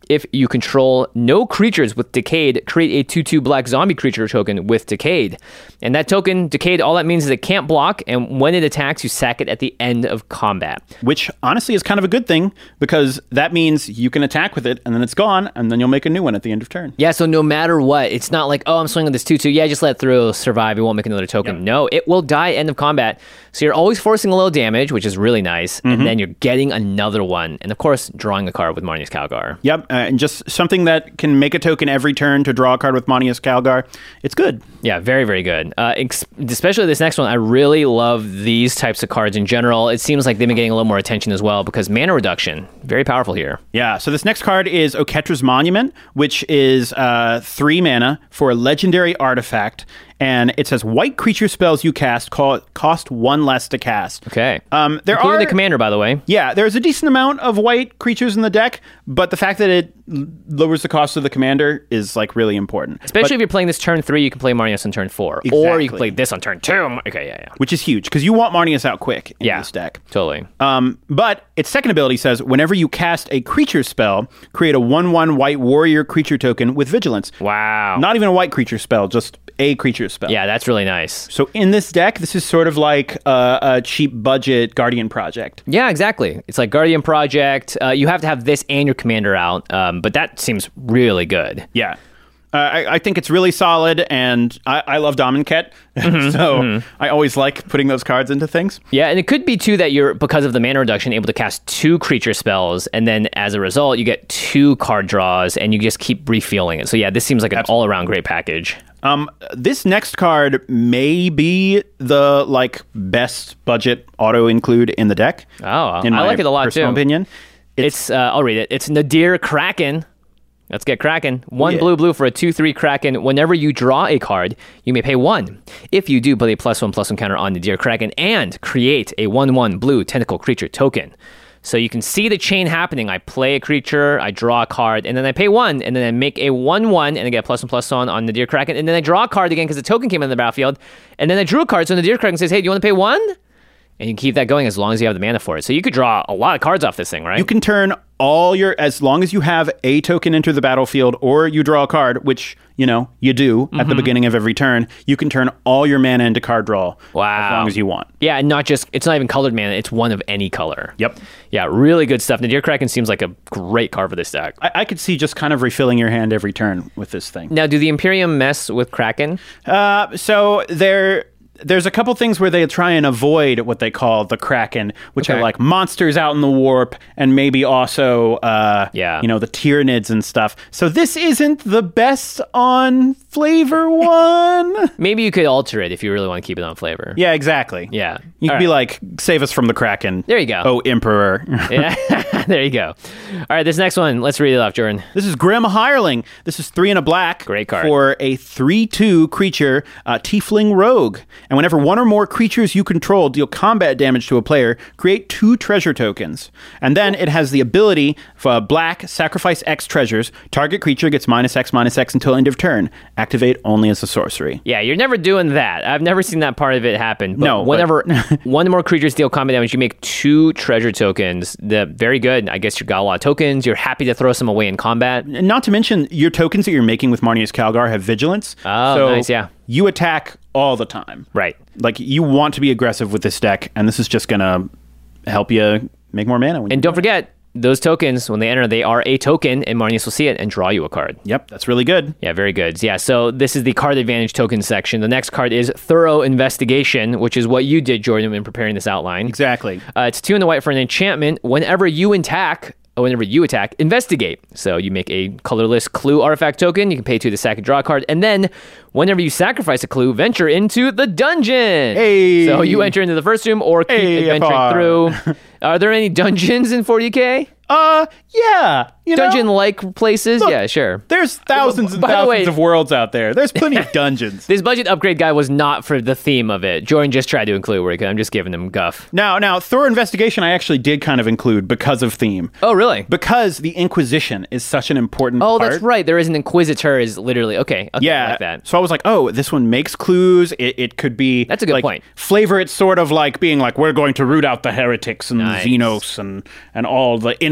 If you control no creatures with Decayed, create a two two black zombie creature token with Decayed. And that token, Decayed, all that means is it can't block, and when it attacks, you sack it at the end of combat. Which, honestly, is kind of a good thing, because that means you can attack with it, and then it's gone, and then you'll make a new one at the end of turn. Yeah, so no matter what, it's not like, oh, I'm swinging this two two. Yeah, just let it through, survive, it won't make another token. Yep. No, it will die end of combat. So you're always forcing a little damage, which is really nice, mm-hmm. and then you're getting another one. And of course, drawing a card with Marneus Calgar. Yep, uh, and just something that can make a token every turn to draw a card with Marneus Calgar. It's good. Yeah, very, very good. Uh, ex- especially this next one, I really love these types of cards in general. It seems like they've been getting a little more attention as well, because mana reduction, very powerful here. Yeah, so this next card is Oketra's Monument, which is uh, three mana for a legendary artifact. And it says white creature spells you cast call, cost one less to cast. Okay. Um, there Including are the commander, by the way. Yeah, there's a decent amount of white creatures in the deck, but the fact that it lowers the cost of the commander is like really important. Especially but, if you're playing this turn three, you can play Marneus on turn four, exactly. or you can play this on turn two. Okay, yeah, yeah. Which is huge because you want Marneus out quick in yeah, this deck. Totally. Um, but its second ability says whenever you cast a creature spell, create a one one white warrior creature token with vigilance. Wow. Not even a white creature spell, just a creature spell. Yeah, that's really nice. So in this deck, this is sort of like a, a cheap budget Guardian Project. Yeah, exactly. It's like Guardian Project. Uh, you have to have this and your commander out, um, but that seems really good. Yeah. Uh, I, I think it's really solid, and I, I love Dominket, mm-hmm, so mm-hmm. I always like putting those cards into things. Yeah, and it could be, too, that you're, because of the mana reduction, able to cast two creature spells, and then as a result, you get two card draws, and you just keep refueling it. So yeah, this seems like an Absolutely. all-around great package. Um, this next card may be the, like, best budget auto-include in the deck. Oh, in I my like it a lot, personal too. opinion. It's, it's uh, I'll read it. It's Nadir Kraken. Let's get Kraken. One yeah. blue blue for a two three Kraken. Whenever you draw a card, you may pay one. If you do, put a plus one plus one counter on Nadir Kraken and create a one one blue tentacle creature token. So you can see the chain happening. I play a creature, I draw a card, and then I pay one, and then I make a one one, and I get a plus one plus one on Nadir Kraken, and then I draw a card again because the token came in the battlefield, and then I drew a card, so Nadir Kraken says, hey, do you want to pay one? And you can keep that going as long as you have the mana for it. So you could draw a lot of cards off this thing, right? You can turn all your, as long as you have a token enter the battlefield or you draw a card, which, you know, you do mm-hmm. at the beginning of every turn, you can turn all your mana into card draw wow. as long as you want. Yeah, and not just, it's not even colored mana, it's one of any color. Yep. Yeah, really good stuff. Nadir Kraken seems like a great card for this deck. I, I could see just kind of refilling your hand every turn with this thing. Now, do the Imperium mess with Kraken? Uh, so they're... There's a couple things where they try and avoid what they call the Kraken, which okay. are like monsters out in the warp, and maybe also, uh, yeah. you know, the Tyranids and stuff. So this isn't the best on flavor one. Maybe you could alter it if you really want to keep it on flavor. Yeah, exactly. Yeah. You could All be right. like, save us from the Kraken. There you go. Oh, Emperor. Yeah, there you go. All right, this next one, let's read it off, Jordan. This is Grim Hireling. This is three and a black. Great card. For a three two creature, uh, Tiefling Rogue. And whenever one or more creatures you control deal combat damage to a player, create two treasure tokens. And then it has the ability for black, sacrifice X treasures. Target creature gets minus X, minus X until end of turn. Activate only as a sorcery. Yeah, you're never doing that. I've never seen that part of it happen. But no. Whenever But... one or more creatures deal combat damage, you make two treasure tokens. The very good. I guess you got a lot of tokens. You're happy to throw some away in combat. Not to mention, your tokens that you're making with Marneus Calgar have vigilance. Oh, so nice, yeah. You attack all the time. Right. Like, you want to be aggressive with this deck, and this is just going to help you make more mana. When and don't forget, those tokens, when they enter, they are a token, and Marneus will see it and draw you a card. Yep, that's really good. Yeah, very good. Yeah, so this is the card advantage token section. The next card is Thorough Investigation, which is what you did, Jordan, in preparing this outline. Exactly. Uh, it's two in the white for an enchantment. Whenever you attack... Whenever you attack, investigate. So you make a colorless clue artifact token. You can pay two to sack and draw a card. And then whenever you sacrifice a clue, venture into the dungeon. Hey. So you enter into the first room or keep hey, adventuring through. Are there any dungeons in forty K? Uh, yeah. You Dungeon-like know? places? Look, yeah, sure. There's thousands and By thousands way, of worlds out there. There's plenty of dungeons. This budget upgrade guy was not for the theme of it. Jordan just tried to include where he could. I'm just giving him guff. Now, now, thorough investigation I actually did kind of include because of theme. Oh, really? Because the Inquisition is such an important oh, part. Oh, that's right. There is an Inquisitor is literally, okay. okay yeah. I like that. So I was like, oh, this one makes clues. It, it could be... That's a good like, point. Flavor it sort of like being like, we're going to root out the heretics and nice. Xenos and, and all the enemies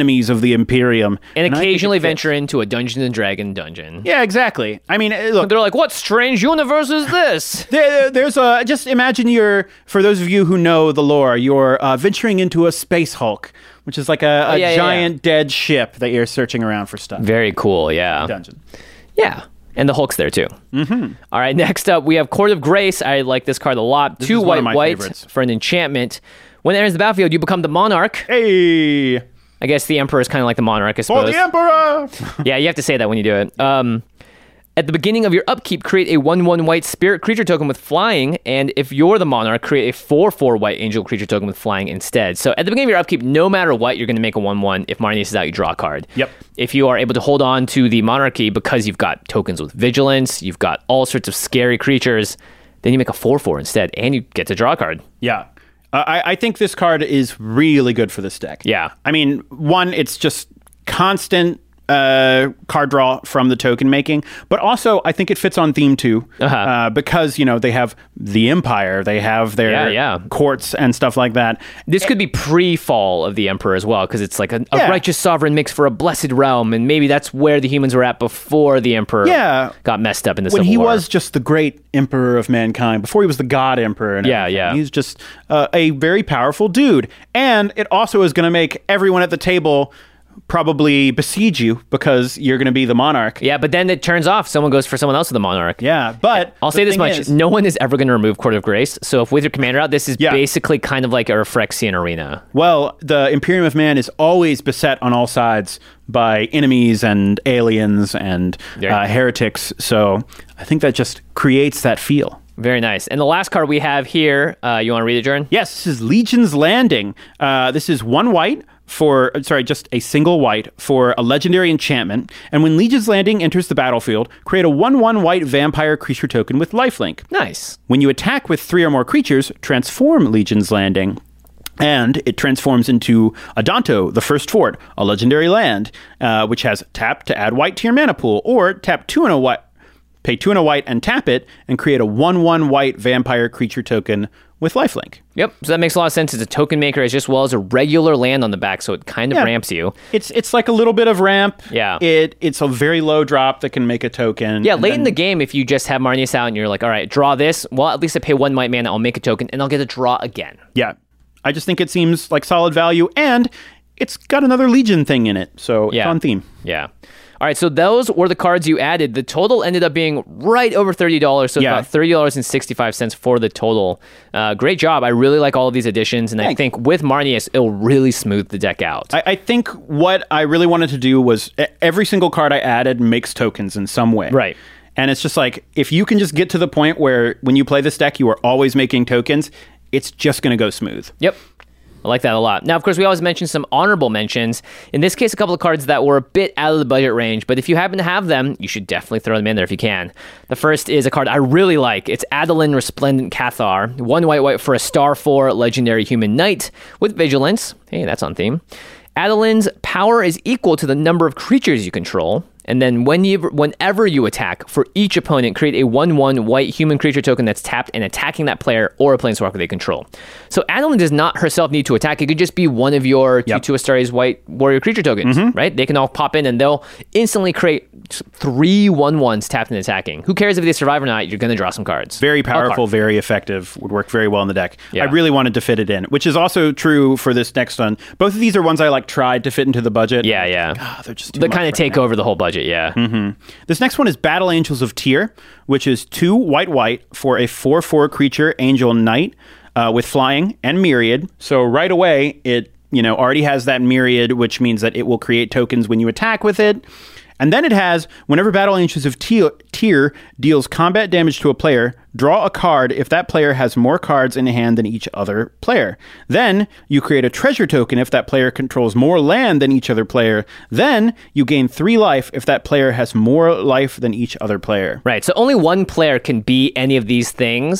enemies of the Imperium. And, and occasionally venture into a Dungeons and Dragon dungeon. Yeah, exactly. I mean, look. They're like, what strange universe is this? there, there's a, just imagine you're, for those of you who know the lore, you're uh, venturing into a Space Hulk, which is like a, a oh, yeah, giant yeah, yeah. dead ship that you're searching around for stuff. Very cool, yeah. Dungeon. Yeah. And the Hulk's there too. Mm-hmm. All right, next up, we have Court of Grace. I like this card a lot. This Two is one white, of my white favorites. for an enchantment. When it enters the battlefield, you become the Monarch. Hey! I guess the Emperor is kind of like the Monarch, I suppose. For the Emperor! Yeah, you have to say that when you do it. Um, at the beginning of your upkeep, create a one one white spirit creature token with flying, and if you're the Monarch, create a four four white angel creature token with flying instead. So at the beginning of your upkeep, no matter what, you're going to make a one one. If Marnius is out, you draw a card. Yep. If you are able to hold on to the Monarchy because you've got tokens with vigilance, you've got all sorts of scary creatures, then you make a four four instead, and you get to draw a card. Yeah. Uh, I, I think this card is really good for this deck. Yeah. I mean, one, it's just constant uh, card draw from the token making, but also I think it fits on theme too, uh-huh. uh, because, you know, they have the Empire, they have their yeah, yeah. courts and stuff like that. This could be pre-fall of the Emperor as well, because it's like a, a Yeah. righteous sovereign makes for a blessed realm, and maybe that's where the humans were at before the Emperor Yeah. got messed up in the When Civil he War. was just the great Emperor of mankind, before he was the God Emperor. And Yeah, everything. yeah. He's just uh, a very powerful dude. And it also is going to make everyone at the table probably besiege you because you're going to be the monarch. Yeah, but then it turns off. Someone goes for someone else with the Monarch. Yeah, but I'll the say this thing much. is- no one is ever going to remove Court of Grace. So if with your commander out, this is Yeah. basically kind of like a Phyrexian arena. Well, the Imperium of Man is always beset on all sides by enemies and aliens and Yeah. uh, heretics. So I think that just creates that feel. Very nice. And the last card we have here, uh, you want to read it, Jordan? Yes, this is Legion's Landing. Uh, this is one white for, sorry, just a single white for a legendary enchantment. And when Legion's Landing enters the battlefield, create a one one white vampire creature token with lifelink. Nice. When you attack with three or more creatures, transform Legion's Landing. And it transforms into Adanto, the First Fort, a legendary land, uh, which has tap to add white to your mana pool, or tap two and a white, pay two and a white and tap it, and create a one one white vampire creature token with lifelink. Yep. So that makes a lot of sense. It's a token maker as well as a regular land on the back, so it kind of Yeah. ramps you. It's it's like a little bit of ramp. Yeah. It it's a very low drop that can make a token. Yeah, and late then- in the game, if you just have Marnius out and you're like, all right, draw this, well, at least I pay one white mana, I'll make a token, and I'll get a draw again. Yeah. I just think it seems like solid value, and it's got another Legion thing in it, so Yeah. it's on theme. Yeah. All right, so those were the cards you added. The total ended up being right over thirty dollars, so it's Yeah. about thirty dollars and sixty-five cents for the total. Uh, great job. I really like all of these additions, and I Thanks. think with Marnius, it'll really smooth the deck out. I, I think what I really wanted to do was e- every single card I added makes tokens in some way. Right. And it's just like, if you can just get to the point where when you play this deck, you are always making tokens, it's just going to go smooth. Yep. I like that a lot. Now, of course, we always mention some honorable mentions. In this case, a couple of cards that were a bit out of the budget range, but if you happen to have them, you should definitely throw them in there if you can. The first is a card I really like. It's Adolin Resplendent Cathar. One white white for a star four legendary human knight with vigilance. Hey, that's on theme. Adolin's power is equal to the number of creatures you control. And then when you, whenever you attack, for each opponent, create a one one white human creature token that's tapped and attacking that player or a planeswalker they control. So Adolin does not herself need to attack. It could just be one of your Yep. two Astari's white warrior creature tokens, right? They can all pop in and they'll instantly create three one ones tapped and attacking. Who cares if they survive or not? You're going to draw some cards. Very All powerful, card. very effective, would work very well in the deck. Yeah. I really wanted to fit it in, which is also true for this next one. Both of these are ones I like tried to fit into the budget. Yeah, yeah. Ah, they're just too They much kind of right take now. over the whole budget, yeah. Mm-hmm. This next one is Battle Angels of Tyr, which is two white white for a four four creature angel knight uh, with flying and myriad. So right away, it you know already has that myriad, which means that it will create tokens when you attack with it. And then it has, whenever Battle Angels of Tyr Tyr deals combat damage to a player, draw a card if that player has more cards in hand than each other player. Then you create a treasure token if that player controls more land than each other player. Then you gain three life if that player has more life than each other player. Right, so only one player can be any of these things.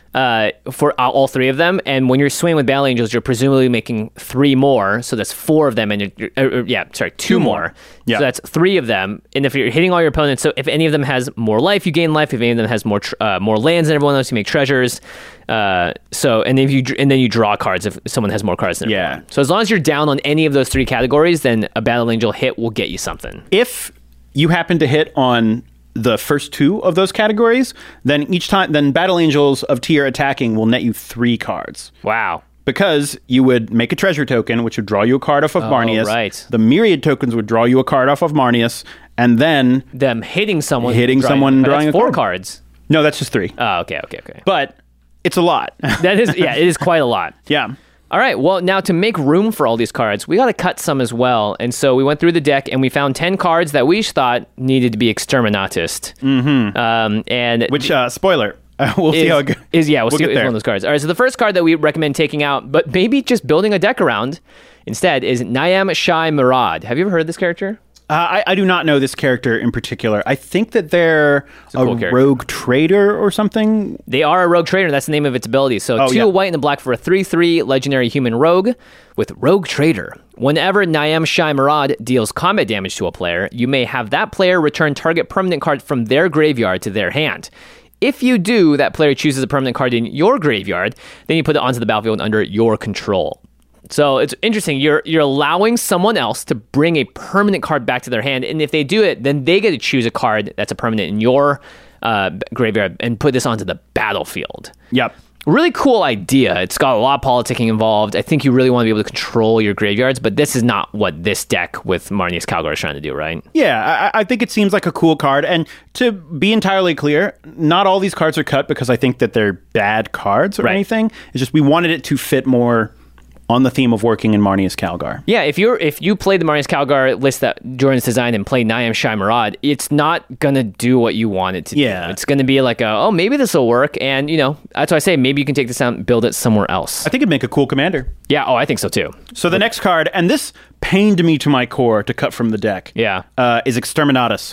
uh, for all three of them. And when you're swinging with Battle Angels, you're presumably making three more. So that's four of them. And you're, uh, yeah, sorry, two, two more. more. Yeah. So that's three of them. And if you're hitting all your opponents, so if any of them has more life, you gain life. If any of them has more tr- uh, more lands than everyone else, you make treasures. Uh, so and if you and then you draw cards if someone has more cards than everyone. Yeah. So as long as you're down on any of those three categories, then a Battle Angel hit will get you something. If you happen to hit on the first two of those categories, then each time, then Battle Angels of tier attacking will net you three cards. Wow. Because you would make a treasure token, which would draw you a card off of oh, Marneus. Right. The Myriad tokens would draw you a card off of Marneus, and then them hitting someone, hitting drawing, someone, drawing that's a four card. cards. No, that's just three. Oh, okay, okay, okay. But it's a lot. That is, yeah, it is quite a lot. Yeah. All right, well, now to make room for all these cards, we got to cut some as well. And so we went through the deck and we found ten cards that we each thought needed to be Exterminatus. Mm-hmm. Um, and Which, uh, spoiler, uh, we'll is, see how it goes. Is, yeah, we'll, we'll see get what there. one of those cards. All right, so the first card that we recommend taking out, but maybe just building a deck around instead, is Niam Shai Murad. Have you ever heard of this character? Uh, I, I do not know this character in particular. I think that they're a, a cool rogue trader or something. They are a rogue trader. That's the name of its ability. So oh, two yeah. white and a black for a three three legendary human rogue with Rogue Trader. Whenever Niam Shai Murad deals combat damage to a player, you may have that player return target permanent card from their graveyard to their hand. If you do, that player chooses a permanent card in your graveyard, then you put it onto the battlefield under your control. So it's interesting. You're you're allowing someone else to bring a permanent card back to their hand, and if they do it, then they get to choose a card that's a permanent in your uh, graveyard and put this onto the battlefield. Yep. Really cool idea. It's got a lot of politicking involved. I think you really want to be able to control your graveyards, but this is not what this deck with Marneus Calgar is trying to do, right? Yeah, I, I think it seems like a cool card. And to be entirely clear, not all these cards are cut because I think that they're bad cards or right. anything. It's just we wanted it to fit more on the theme of working in Marneus Calgar. Yeah, if you're if you play the Marneus Calgar list that Jordan's designed and play Niam Shai Murad, it's not gonna do what you want it to yeah. do. It's gonna be like, a, oh, maybe this will work, and you know, that's why I say maybe you can take this out and build it somewhere else. I think it'd make a cool commander. Yeah, oh, I think so too. So the next card, and this pained me to my core to cut from the deck, yeah, uh, is Exterminatus.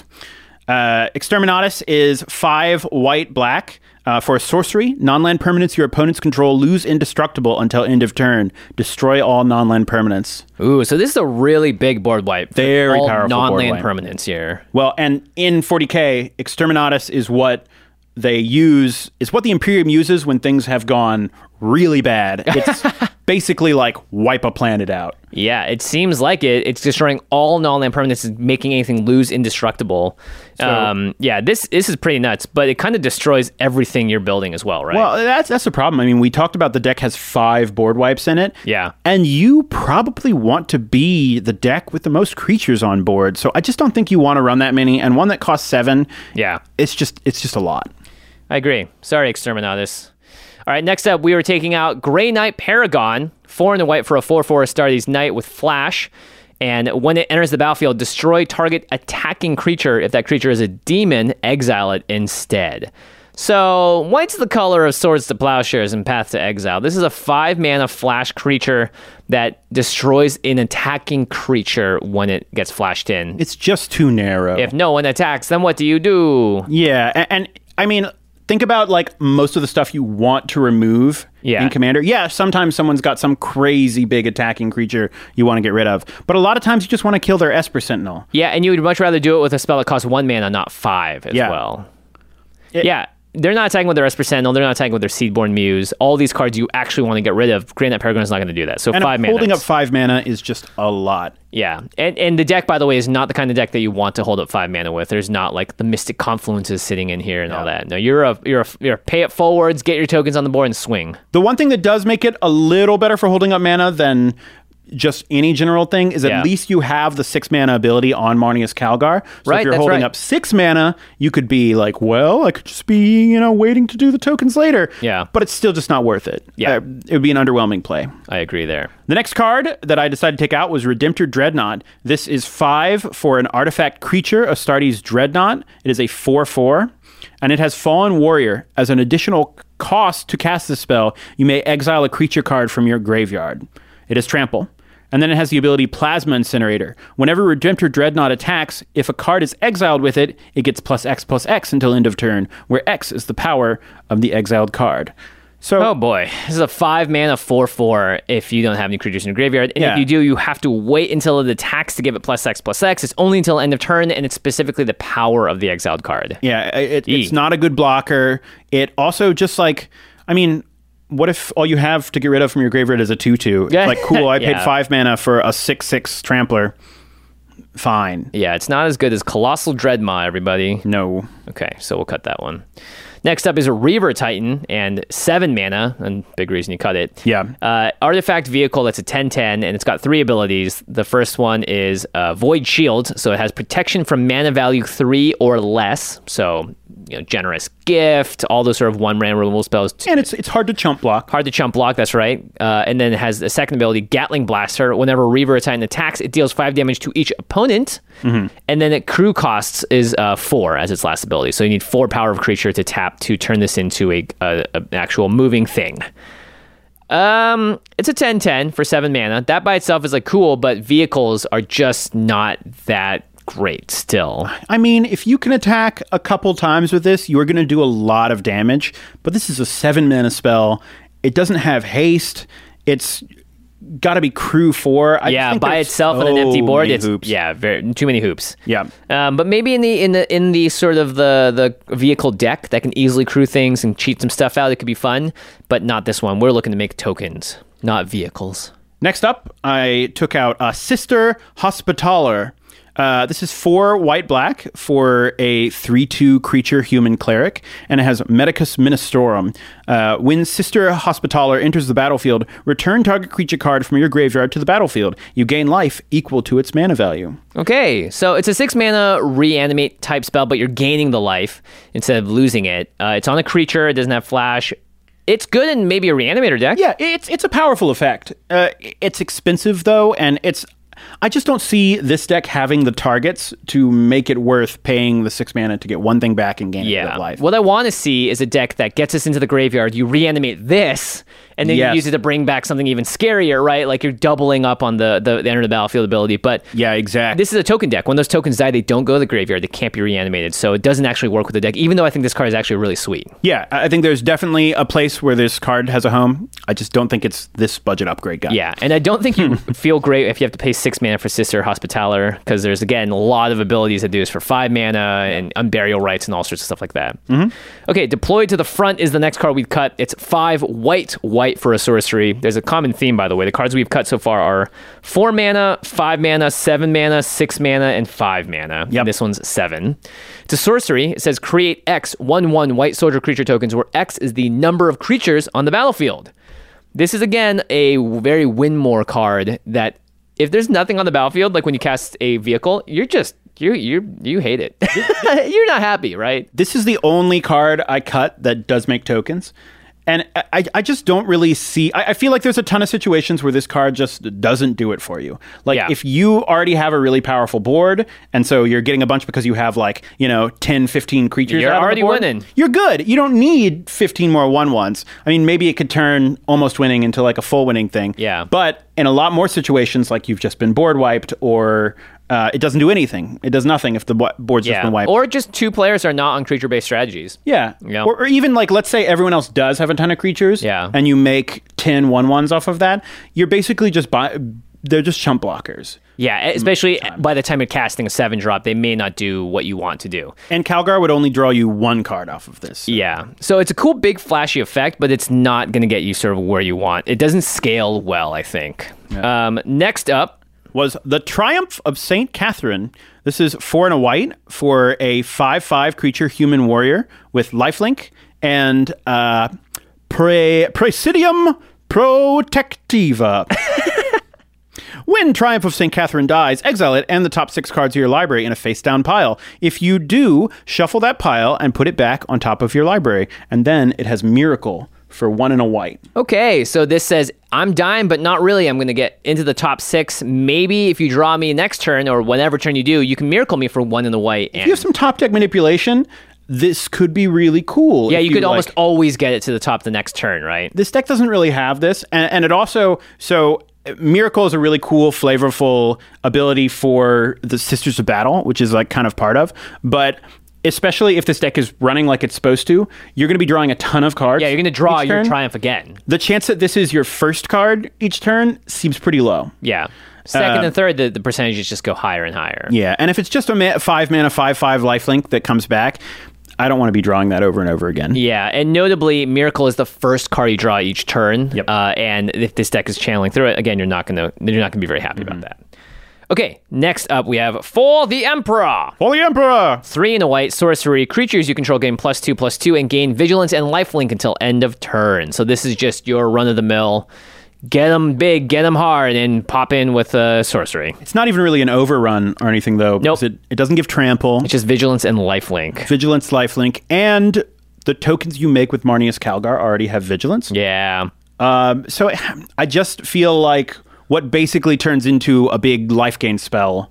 Uh, Exterminatus is five white black. Uh, for a sorcery, non-land permanents your opponents control lose indestructible until end of turn. Destroy all non-land permanents. Ooh, so this is a really big board wipe. Very all powerful non-land board wipe. permanents here. Well, and in forty K, Exterminatus is what they use, is what the Imperium uses when things have gone really bad. It's basically like wipe a planet out. Yeah, it seems like it. It's destroying all non-land permanents, making anything lose indestructible. So, um, yeah, this this is pretty nuts, but it kind of destroys everything you're building as well, right? Well, that's that's the problem. I mean, we talked about the deck has five board wipes in it. Yeah. And you probably want to be the deck with the most creatures on board. So I just don't think you want to run that many. And one that costs seven, yeah, it's just it's just a lot. I agree. Sorry, Exterminatus. All right, next up, we were taking out Grey Knight Paragon, four and a white for a four four Astartes Knight with Flash. And when it enters the battlefield, destroy target attacking creature. If that creature is a demon, exile it instead. So, white's the color of Swords to Plowshares and Path to Exile. This is a five mana Flash creature that destroys an attacking creature when it gets flashed in. It's just too narrow. If no one attacks, then what do you do? Yeah, and, and I mean, think about like most of the stuff you want to remove yeah. in Commander. Yeah, sometimes someone's got some crazy big attacking creature you want to get rid of. But a lot of times you just want to kill their Esper Sentinel. Yeah, and you would much rather do it with a spell that costs one mana, not five as yeah. well. It, yeah, they're not attacking with their Esper Sentinel. They're not attacking with their Seedborn Muse. All these cards you actually want to get rid of. Grey Knight Paragon is not going to do that. So and five mana. holding up five mana is just a lot. Yeah, and and the deck, by the way, is not the kind of deck that you want to hold up five mana with. There's not like the Mystic Confluences sitting in here and yeah. all that. No, you're a you're a you're a pay it forwards, get your tokens on the board, and swing. The one thing that does make it a little better for holding up mana than just any general thing is at yeah. least you have the six mana ability on Marneus Calgar. So right, if you're that's holding right. up six mana, you could be like, well, I could just be, you know, waiting to do the tokens later. Yeah. But it's still just not worth it. Yeah. Uh, it would be an underwhelming play. I agree there. The next card that I decided to take out was Redemptor Dreadnought. This is five for an artifact creature, Astartes Dreadnought. It is a four four, and it has Fallen Warrior. As an additional cost to cast this spell, you may exile a creature card from your graveyard. It is Trample. And then it has the ability Plasma Incinerator. Whenever Redemptor Dreadnought attacks, if a card is exiled with it, it gets plus X plus X until end of turn, where X is the power of the exiled card. So, oh boy, this is a five mana four four if you don't have any creatures in your graveyard. And Yeah. if you do, you have to wait until it attacks to give it plus X plus X. It's only until end of turn, and it's specifically the power of the exiled card. yeah, it, E. it's not a good blocker. It also just like, I mean, what if all you have to get rid of from your graveyard is a two two? Yeah. Like, cool, I paid Yeah. five mana for a six six Trampler. Fine. Yeah, it's not as good as Colossal Dreadmaw, everybody. No. Okay, so we'll cut that one. Next up is a Reaver Titan and seven mana, and big reason you cut it. Yeah. Uh, artifact vehicle that's a ten ten, and it's got three abilities. The first one is uh, Void Shield, so it has protection from mana value three or less. So, you know, Generous Gift, all those sort of one mana removal spells. And it's it's hard to chump block. Hard to chump block, that's right. Uh, and then it has a second ability, Gatling Blaster. Whenever Reaver Titan attacks, it deals five damage to each opponent. Mm-hmm. And then it crew costs is uh, four as its last ability. So you need four power of creature to tap to turn this into a, a, a an actual moving thing. Um, it's a ten ten for seven mana. That by itself is like cool, but vehicles are just not that great still. I mean, if you can attack a couple times with this, you're going to do a lot of damage. But this is a seven mana spell. It doesn't have haste. It's got to be crew four. I yeah, think by there's itself on so an empty board, many it's hoops. yeah, very too many hoops. Yeah. Um, but maybe in the in the in the sort of the the vehicle deck that can easily crew things and cheat some stuff out, it could be fun. But not this one. We're looking to make tokens, not vehicles. Next up, I took out a Sister Hospitaller. Uh, this is four white black for a three two creature human cleric, and it has Medicus Ministorum. Uh, when Sister Hospitaller enters the battlefield, return target creature card from your graveyard to the battlefield. You gain life equal to its mana value. Okay, so it's a six mana reanimate type spell, but you're gaining the life instead of losing it. Uh, it's on a creature. It doesn't have flash. It's good in maybe a reanimator deck. Yeah, it's it's a powerful effect. Uh, it's expensive though, and it's. I just don't see this deck having the targets to make it worth paying the six mana to get one thing back and gain Yeah. a bit of life. What I want to see is a deck that gets us into the graveyard. You reanimate this, and then Yes. you use it to bring back something even scarier, right? Like you're doubling up on the, the, the enter the battlefield ability. But Yeah, exactly. this is a token deck. When those tokens die, they don't go to the graveyard. They can't be reanimated. So it doesn't actually work with the deck, even though I think this card is actually really sweet. Yeah, I think there's definitely a place where this card has a home. I just don't think it's this budget upgrade guy. Yeah, and I don't think you feel great if you have to pay six mana for Sister Hospitaller, because there's, again, a lot of abilities that do this for five mana and Unburial Rights and all sorts of stuff like that. Mm-hmm. Okay, Deployed to the Front is the next card we've cut. It's five white, white for a sorcery. There's a common theme, by the way. The cards we've cut so far are four mana, five mana, seven mana, six mana, and five mana. Yep. And this one's seven. It's a sorcery. It says create X one one white soldier creature tokens, where X is the number of creatures on the battlefield. This is, again, a very Winmore card that if there's nothing on the battlefield, like when you cast a vehicle, you're just, you you you hate it. You're not happy, right? This is the only card I cut that does make tokens. And I, I just don't really see... I, I feel like there's a ton of situations where this card just doesn't do it for you. Like, Yeah. if you already have a really powerful board, and so you're getting a bunch because you have, like, you know, ten, fifteen creatures You're out of the already board, winning. You're good. You don't need fifteen more one-ones. I mean, maybe it could turn almost winning into, like, a full winning thing. Yeah. But in a lot more situations, like you've just been board wiped, or... Uh, it doesn't do anything. It does nothing if the bo- board's just Yeah. been wiped. Or just two players are not on creature-based strategies. Yeah. Yeah. Or, or even like, let's say everyone else does have a ton of creatures. Yeah. And you make ten one-ones off of that. You're basically just buy. They're just chump blockers. Yeah, especially by the time you're casting a seven drop, they may not do what you want to do. And Calgar would only draw you one card off of this. Yeah. So it's a cool, big, flashy effect, but it's not going to get you sort of where you want. It doesn't scale well, I think. Yeah. Um, next up, was the Triumph of Saint Catherine. This is four and a white for a five five creature human warrior with lifelink and uh, pre- Presidium Protectiva. When Triumph of Saint Catherine dies, exile it and the top six cards of your library in a face-down pile. If you do, shuffle that pile and put it back on top of your library. And then it has Miracle for one and a white. okay, so this says, I'm dying, but not really. I'm going to get into the top six. Maybe if you draw me next turn or whatever turn you do, you can Miracle me for one and a white. And If you have some top deck manipulation, this could be really cool. yeah, if you could like- almost always get it to the top the next turn, right? This deck doesn't really have this, and, and it also so Miracle is a really cool, flavorful ability for the Sisters of Battle, which is like kind of part of, but especially if this deck is running like it's supposed to, you're going to be drawing a ton of cards. Yeah, you're going to draw each your turn. Triumph again. The chance that this is your first card each turn seems pretty low. Yeah. Second Uh, and third, the, the percentages just go higher and higher. Yeah, and if it's just a ma- five mana, five five lifelink that comes back, I don't want to be drawing that over and over again. Yeah, and notably, Miracle is the first card you draw each turn. Yep. Uh, and if this deck is channeling through it, again, you're not gonna you're not gonna be very happy Mm-hmm. about that. Okay, next up we have For the Emperor. For the Emperor! Three and a white sorcery. Creatures you control gain plus two, plus two, and gain vigilance and lifelink until end of turn. So this is just your run-of-the-mill, get them big, get them hard, and pop in with a sorcery. It's not even really an overrun or anything, though. Nope. Because it, it doesn't give trample. It's just vigilance and lifelink. Vigilance, lifelink, and the tokens you make with Marnius Calgar already have vigilance. Yeah. Um, so I just feel like what basically turns into a big life gain spell,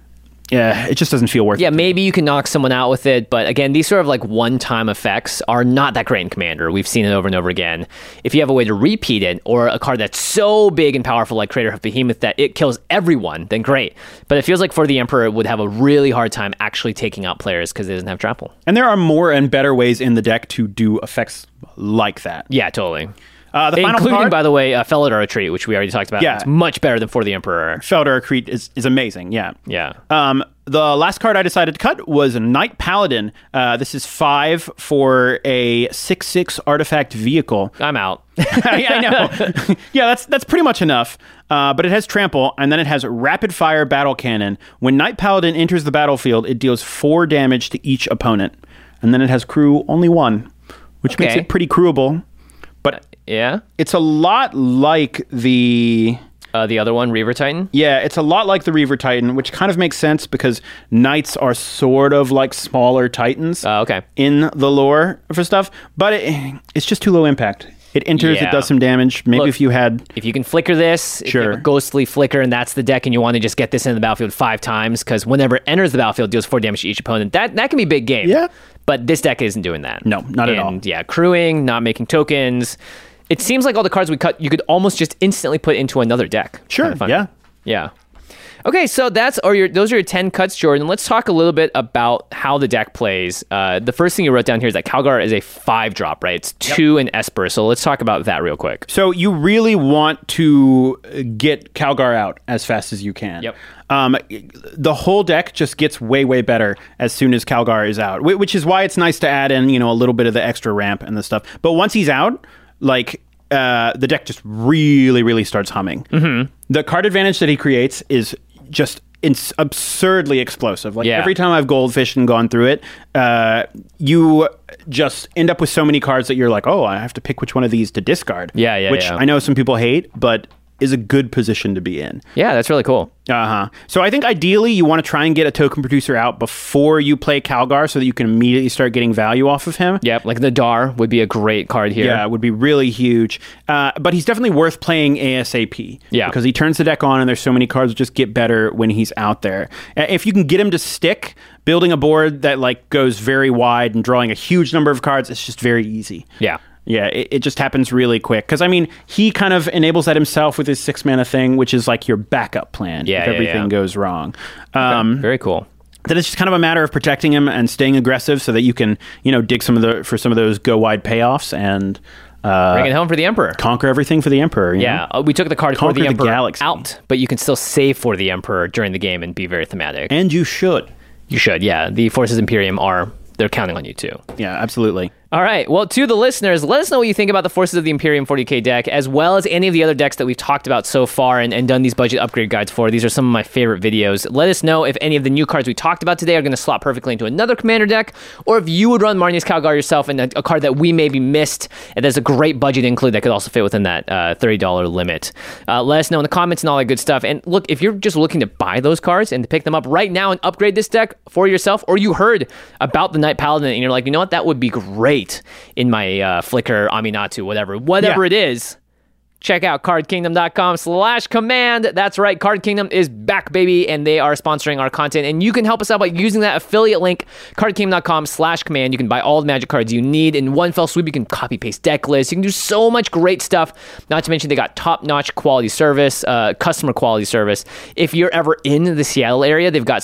yeah, it just doesn't feel worth Yeah, it. maybe you can knock someone out with it, but again, these sort of like one-time effects are not that great in Commander. We've seen it over and over again. If you have a way to repeat it, or a card that's so big and powerful like Crater of Behemoth that it kills everyone, then great. But it feels like For the Emperor would have a really hard time actually taking out players because it doesn't have trample. And there are more and better ways in the deck to do effects like that. Yeah, totally. Uh, the final Including, card, by the way, uh, Felidar Retreat, which we already talked about. Yeah. It's much better than For the Emperor. Felidar Retreat is, is amazing, yeah. Yeah. Um, the last card I decided to cut was Knight Paladin. Uh, this is five for a six six artifact vehicle. I'm out. I, I know. Yeah, that's that's pretty much enough. Uh, but it has trample, and then it has rapid fire battle cannon. When Knight Paladin enters the battlefield, it deals four damage to each opponent. And then it has crew only one, which makes Okay. it pretty crewable. But Yeah? it's a lot like the... Uh, the other one, Reaver Titan? Yeah, it's a lot like the Reaver Titan, which kind of makes sense because knights are sort of like smaller titans Oh, okay. in the lore for stuff, but it, it's just too low impact. It enters, Yeah. it does some damage. Maybe Look, if you had... If you can flicker this, if you have Sure. a ghostly flicker, and that's the deck, and you want to just get this in the battlefield five times, because whenever it enters the battlefield, it deals four damage to each opponent. That that can be big game. Yeah. But this deck isn't doing that. No, not at all. And yeah, crewing, not making tokens. It seems like all the cards we cut, you could almost just instantly put into another deck. Sure, Kinda fun. yeah. Yeah. Okay, so that's or your those are your ten cuts, Jordan. Let's talk a little bit about how the deck plays. Uh, the first thing you wrote down here is that Calgar is a five drop, right? It's two in Esper. So let's talk about that real quick. So you really want to get Calgar out as fast as you can. Yep. Um, the whole deck just gets way, way better as soon as Calgar is out, wh- which is why it's nice to add in, you know, a little bit of the extra ramp and the stuff. But once he's out, like, uh, the deck just really, really starts humming. Mm-hmm. The card advantage that he creates is just ins- absurdly explosive. Like, Yeah. every time I've goldfished and gone through it, uh, you just end up with so many cards that you're like, oh, I have to pick which one of these to discard. Yeah, yeah, Which yeah. I know some people hate, but is a good position to be in. Yeah, that's really cool. Uh-huh. So I think ideally you want to try and get a token producer out before you play Calgar so that you can immediately start getting value off of him. Yep, like Nadar would be a great card here. Yeah, it would be really huge. Uh, but he's definitely worth playing ASAP. Yeah. Because he turns the deck on and there's so many cards that just get better when he's out there. Uh, If you can get him to stick, building a board that like goes very wide and drawing a huge number of cards, it's just very easy. Yeah. Yeah, it, it just happens really quick. Because, I mean, he kind of enables that himself with his six mana thing, which is like your backup plan Yeah, if yeah, everything yeah. goes wrong. Um, Very cool. Then it's just kind of a matter of protecting him and staying aggressive so that you can, you know, dig some of the for some of those go wide payoffs and uh, Bring it home for the Emperor. conquer everything for the Emperor. you Yeah, know? uh, we took the card Conquer for the the Emperor galaxy. out, but you can still save for the Emperor during the game and be very thematic. And you should. You should, yeah. The Forces Imperium are, they're counting on you too. Yeah, absolutely. All right. Well, to the listeners, let us know what you think about the Forces of the Imperium forty K deck, as well as any of the other decks that we've talked about so far and, and done these budget upgrade guides for. These are some of my favorite videos. Let us know if any of the new cards we talked about today are going to slot perfectly into another Commander deck, or if you would run Marnius Calgar yourself and a, a card that we maybe missed, and there's a great budget include that could also fit within that uh, thirty dollars limit. Uh, let us know in the comments and all that good stuff. And look, if you're just looking to buy those cards and to pick them up right now and upgrade this deck for yourself, or you heard about the Knight Paladin and you're like, you know what, that would be great in my uh, Flickr, Aminatu, whatever, whatever Yeah. it is, check out cardkingdom.com slash command. That's right. Card Kingdom is back, baby, and they are sponsoring our content. And you can help us out by using that affiliate link, cardkingdom.com slash command. You can buy all the Magic cards you need in one fell swoop. You can copy paste deck lists. You can do so much great stuff. Not to mention they got top-notch quality service, uh, customer quality service. If you're ever in the Seattle area, they've got some of the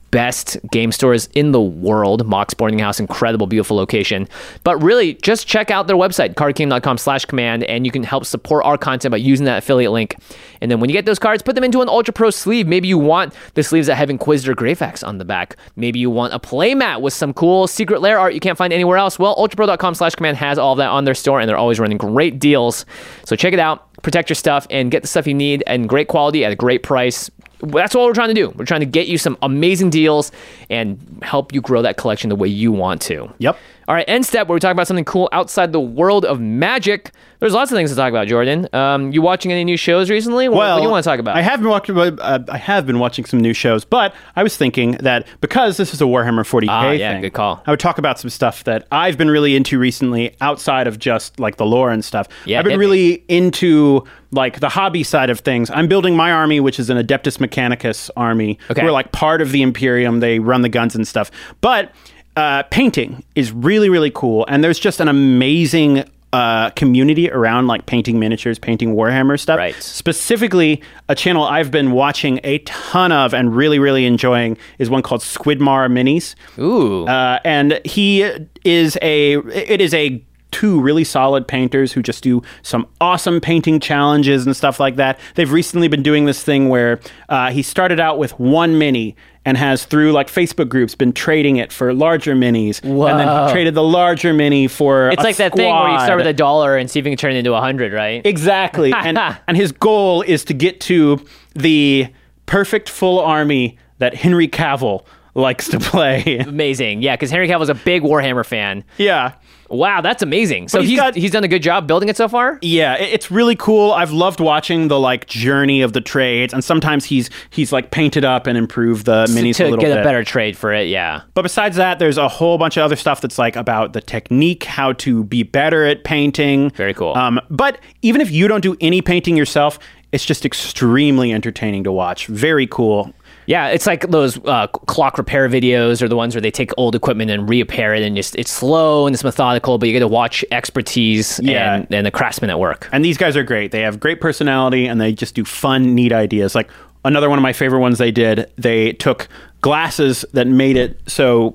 best game stores in the world. Mox Boarding House, incredible, beautiful location. But really, just check out their website, cardking.com slash command, and you can help support our content by using that affiliate link. And then when you get those cards, put them into an Ultra Pro sleeve. Maybe you want the sleeves that have Inquisitor Greyfax on the back. Maybe you want a playmat with some cool Secret Lair art you can't find anywhere else. Well, ultrapro.com slash command has all of that on their store, and they're always running great deals. So check it out, protect your stuff, and get the stuff you need and great quality at a great price. That's what we're trying to do. We're trying to get you some amazing deals and help you grow that collection the way you want to. Yep. All right, end step, where we talk about something cool outside the world of Magic. There's lots of things to talk about, Jordan. Um, you watching any new shows recently? What, well, what do you want to talk about? I have been watching. Uh, I have been watching some new shows, but I was thinking that because this is a Warhammer forty K ah, yeah, thing, good call. I would talk about some stuff that I've been really into recently, outside of just like the lore and stuff. Yeah, I've been really me. into like the hobby side of things. I'm building my army, which is an Adeptus Mechanicus army. Okay. We're like part of the Imperium. They run the guns and stuff, but. Uh, painting is really, really cool. And there's just an amazing uh, community around like painting miniatures, painting Warhammer stuff. Right. Specifically, a channel I've been watching a ton of and really, really enjoying is one called Squidmar Minis. Ooh. Uh, and he is a, it is a two really solid painters who just do some awesome painting challenges and stuff like that. They've recently been doing this thing where uh, he started out with one mini and has, through like Facebook groups, been trading it for larger minis. Whoa. And then traded the larger mini for It's a like that squad. thing where you start with a dollar and see if you can turn it into a hundred, right? Exactly. and and his goal is to get to the perfect full army that Henry Cavill likes to play. Amazing. Yeah, because Henry Cavill's a big Warhammer fan. Yeah. Wow, that's amazing. So But he's he's got- he's done a good job building it so far? Yeah, it- it's really cool. I've loved watching the like journey of the trades, and sometimes he's he's like painted up and improved the minis to a little get bit. a better trade for it, yeah. But besides that, there's a whole bunch of other stuff that's like about the technique, how to be better at painting. Very cool. Um, but even if you don't do any painting yourself, it's just extremely entertaining to watch. Very cool. Yeah, it's like those uh, clock repair videos, or the ones where they take old equipment and repair it, and just it's slow and it's methodical, but you get to watch expertise Yeah. and, and the craftsmen at work. And these guys are great. They have great personality, and they just do fun, neat ideas. Like another one of my favorite ones they did, they took glasses that made it so...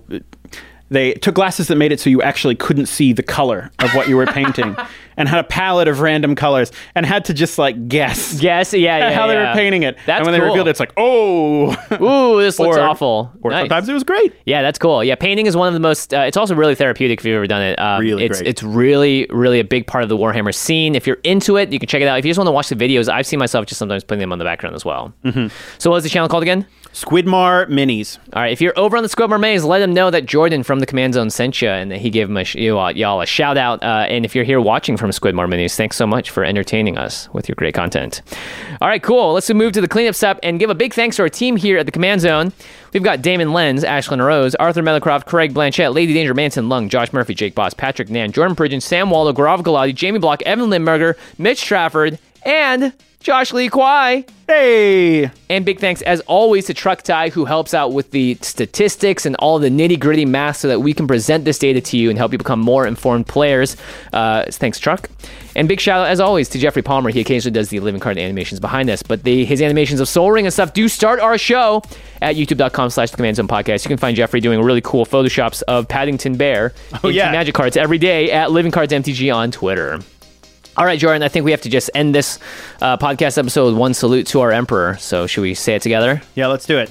They took glasses that made it so you actually couldn't see the color of what you were painting, and had a palette of random colors, and had to just like guess, Guess, yeah, yeah, how they yeah. were painting it. That's and when they cool. revealed it, it's like, oh, Ooh, this looks Or- awful. or Nice. sometimes it was great. Yeah, that's cool. Yeah, painting is one of the most. Uh, it's also really therapeutic if you've ever done it. Um, Really it's great. it's really really a big part of the Warhammer scene. If you're into it, you can check it out. If you just want to watch the videos, I've seen myself just sometimes putting them on the background as well. Mm-hmm. So what was the channel called again? Squidmar Minis. All right, if you're over on the Squidmar Maze, let them know that Jordan from the Command Zone sent you, and that he gave him a sh- you, uh, y'all a shout out. Uh, and if you're here watching from Squidmar Minis, thanks so much for entertaining us with your great content. All right, cool. Let's move to the cleanup step and give a big thanks to our team here at the Command Zone. We've got Damon Lenz, Ashlyn Rose, Arthur Melicroft, Craig Blanchett, Lady Danger, Manson Lung, Josh Murphy, Jake Boss, Patrick Nan, Jordan Pridgeon, Sam Waldo, Gaurav Galati, Jamie Block, Evan Lindberger, Mitch Trafford, and Josh Lee Kwai. Hey! And big thanks, as always, to Truck Tie, who helps out with the statistics and all the nitty-gritty math so that we can present this data to you and help you become more informed players. Uh, thanks, Truck. And big shout out, as always, to Jeffrey Palmer. He occasionally does the living card animations behind this, but the, his animations of Soul Ring and stuff do start our show at youtube.com slash the Command Zone Podcast. You can find Jeffrey doing really cool photoshops of Paddington Bear Oh, into yeah. Magic cards every day at Living Cards M T G on Twitter. All right, Jordan, I think we have to just end this uh, podcast episode with one salute to our Emperor. So should we say it together? Yeah, let's do it.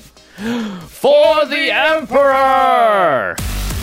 For the Emperor!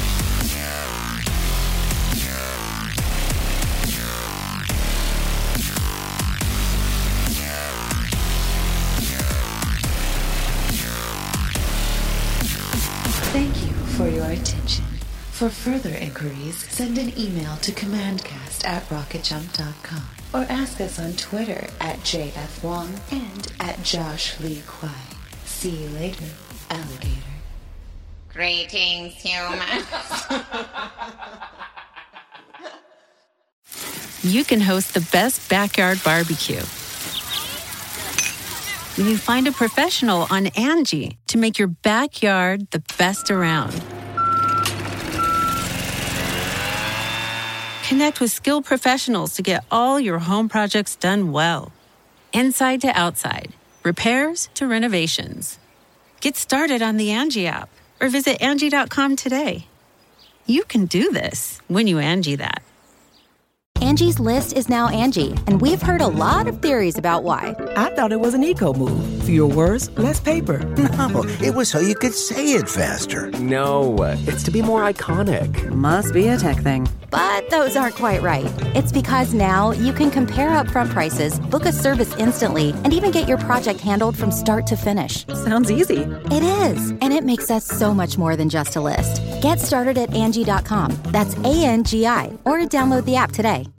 Thank you for your attention. For further inquiries, send an email to commandcast at rocketjump dot com or ask us on Twitter at J F Wong and at Josh Lee Kwai. See you later, alligator. Greetings, humans. You can host the best backyard barbecue when you find a professional on Angie to make your backyard the best around. Connect with skilled professionals to get all your home projects done well. Inside to outside, repairs to renovations. Get started on the Angie app or visit Angie dot com today. You can do this when you Angie that. Angie's List is now Angie, and we've heard a lot of theories about why. I thought it was an eco move. Fewer words, less paper. No, it was so you could say it faster. No, it's to be more iconic. Must be a tech thing. But those aren't quite right. It's because now you can compare upfront prices, book a service instantly, and even get your project handled from start to finish. Sounds easy. It is, and it makes us so much more than just a list. Get started at Angie dot com. That's A N G I, or download the app today.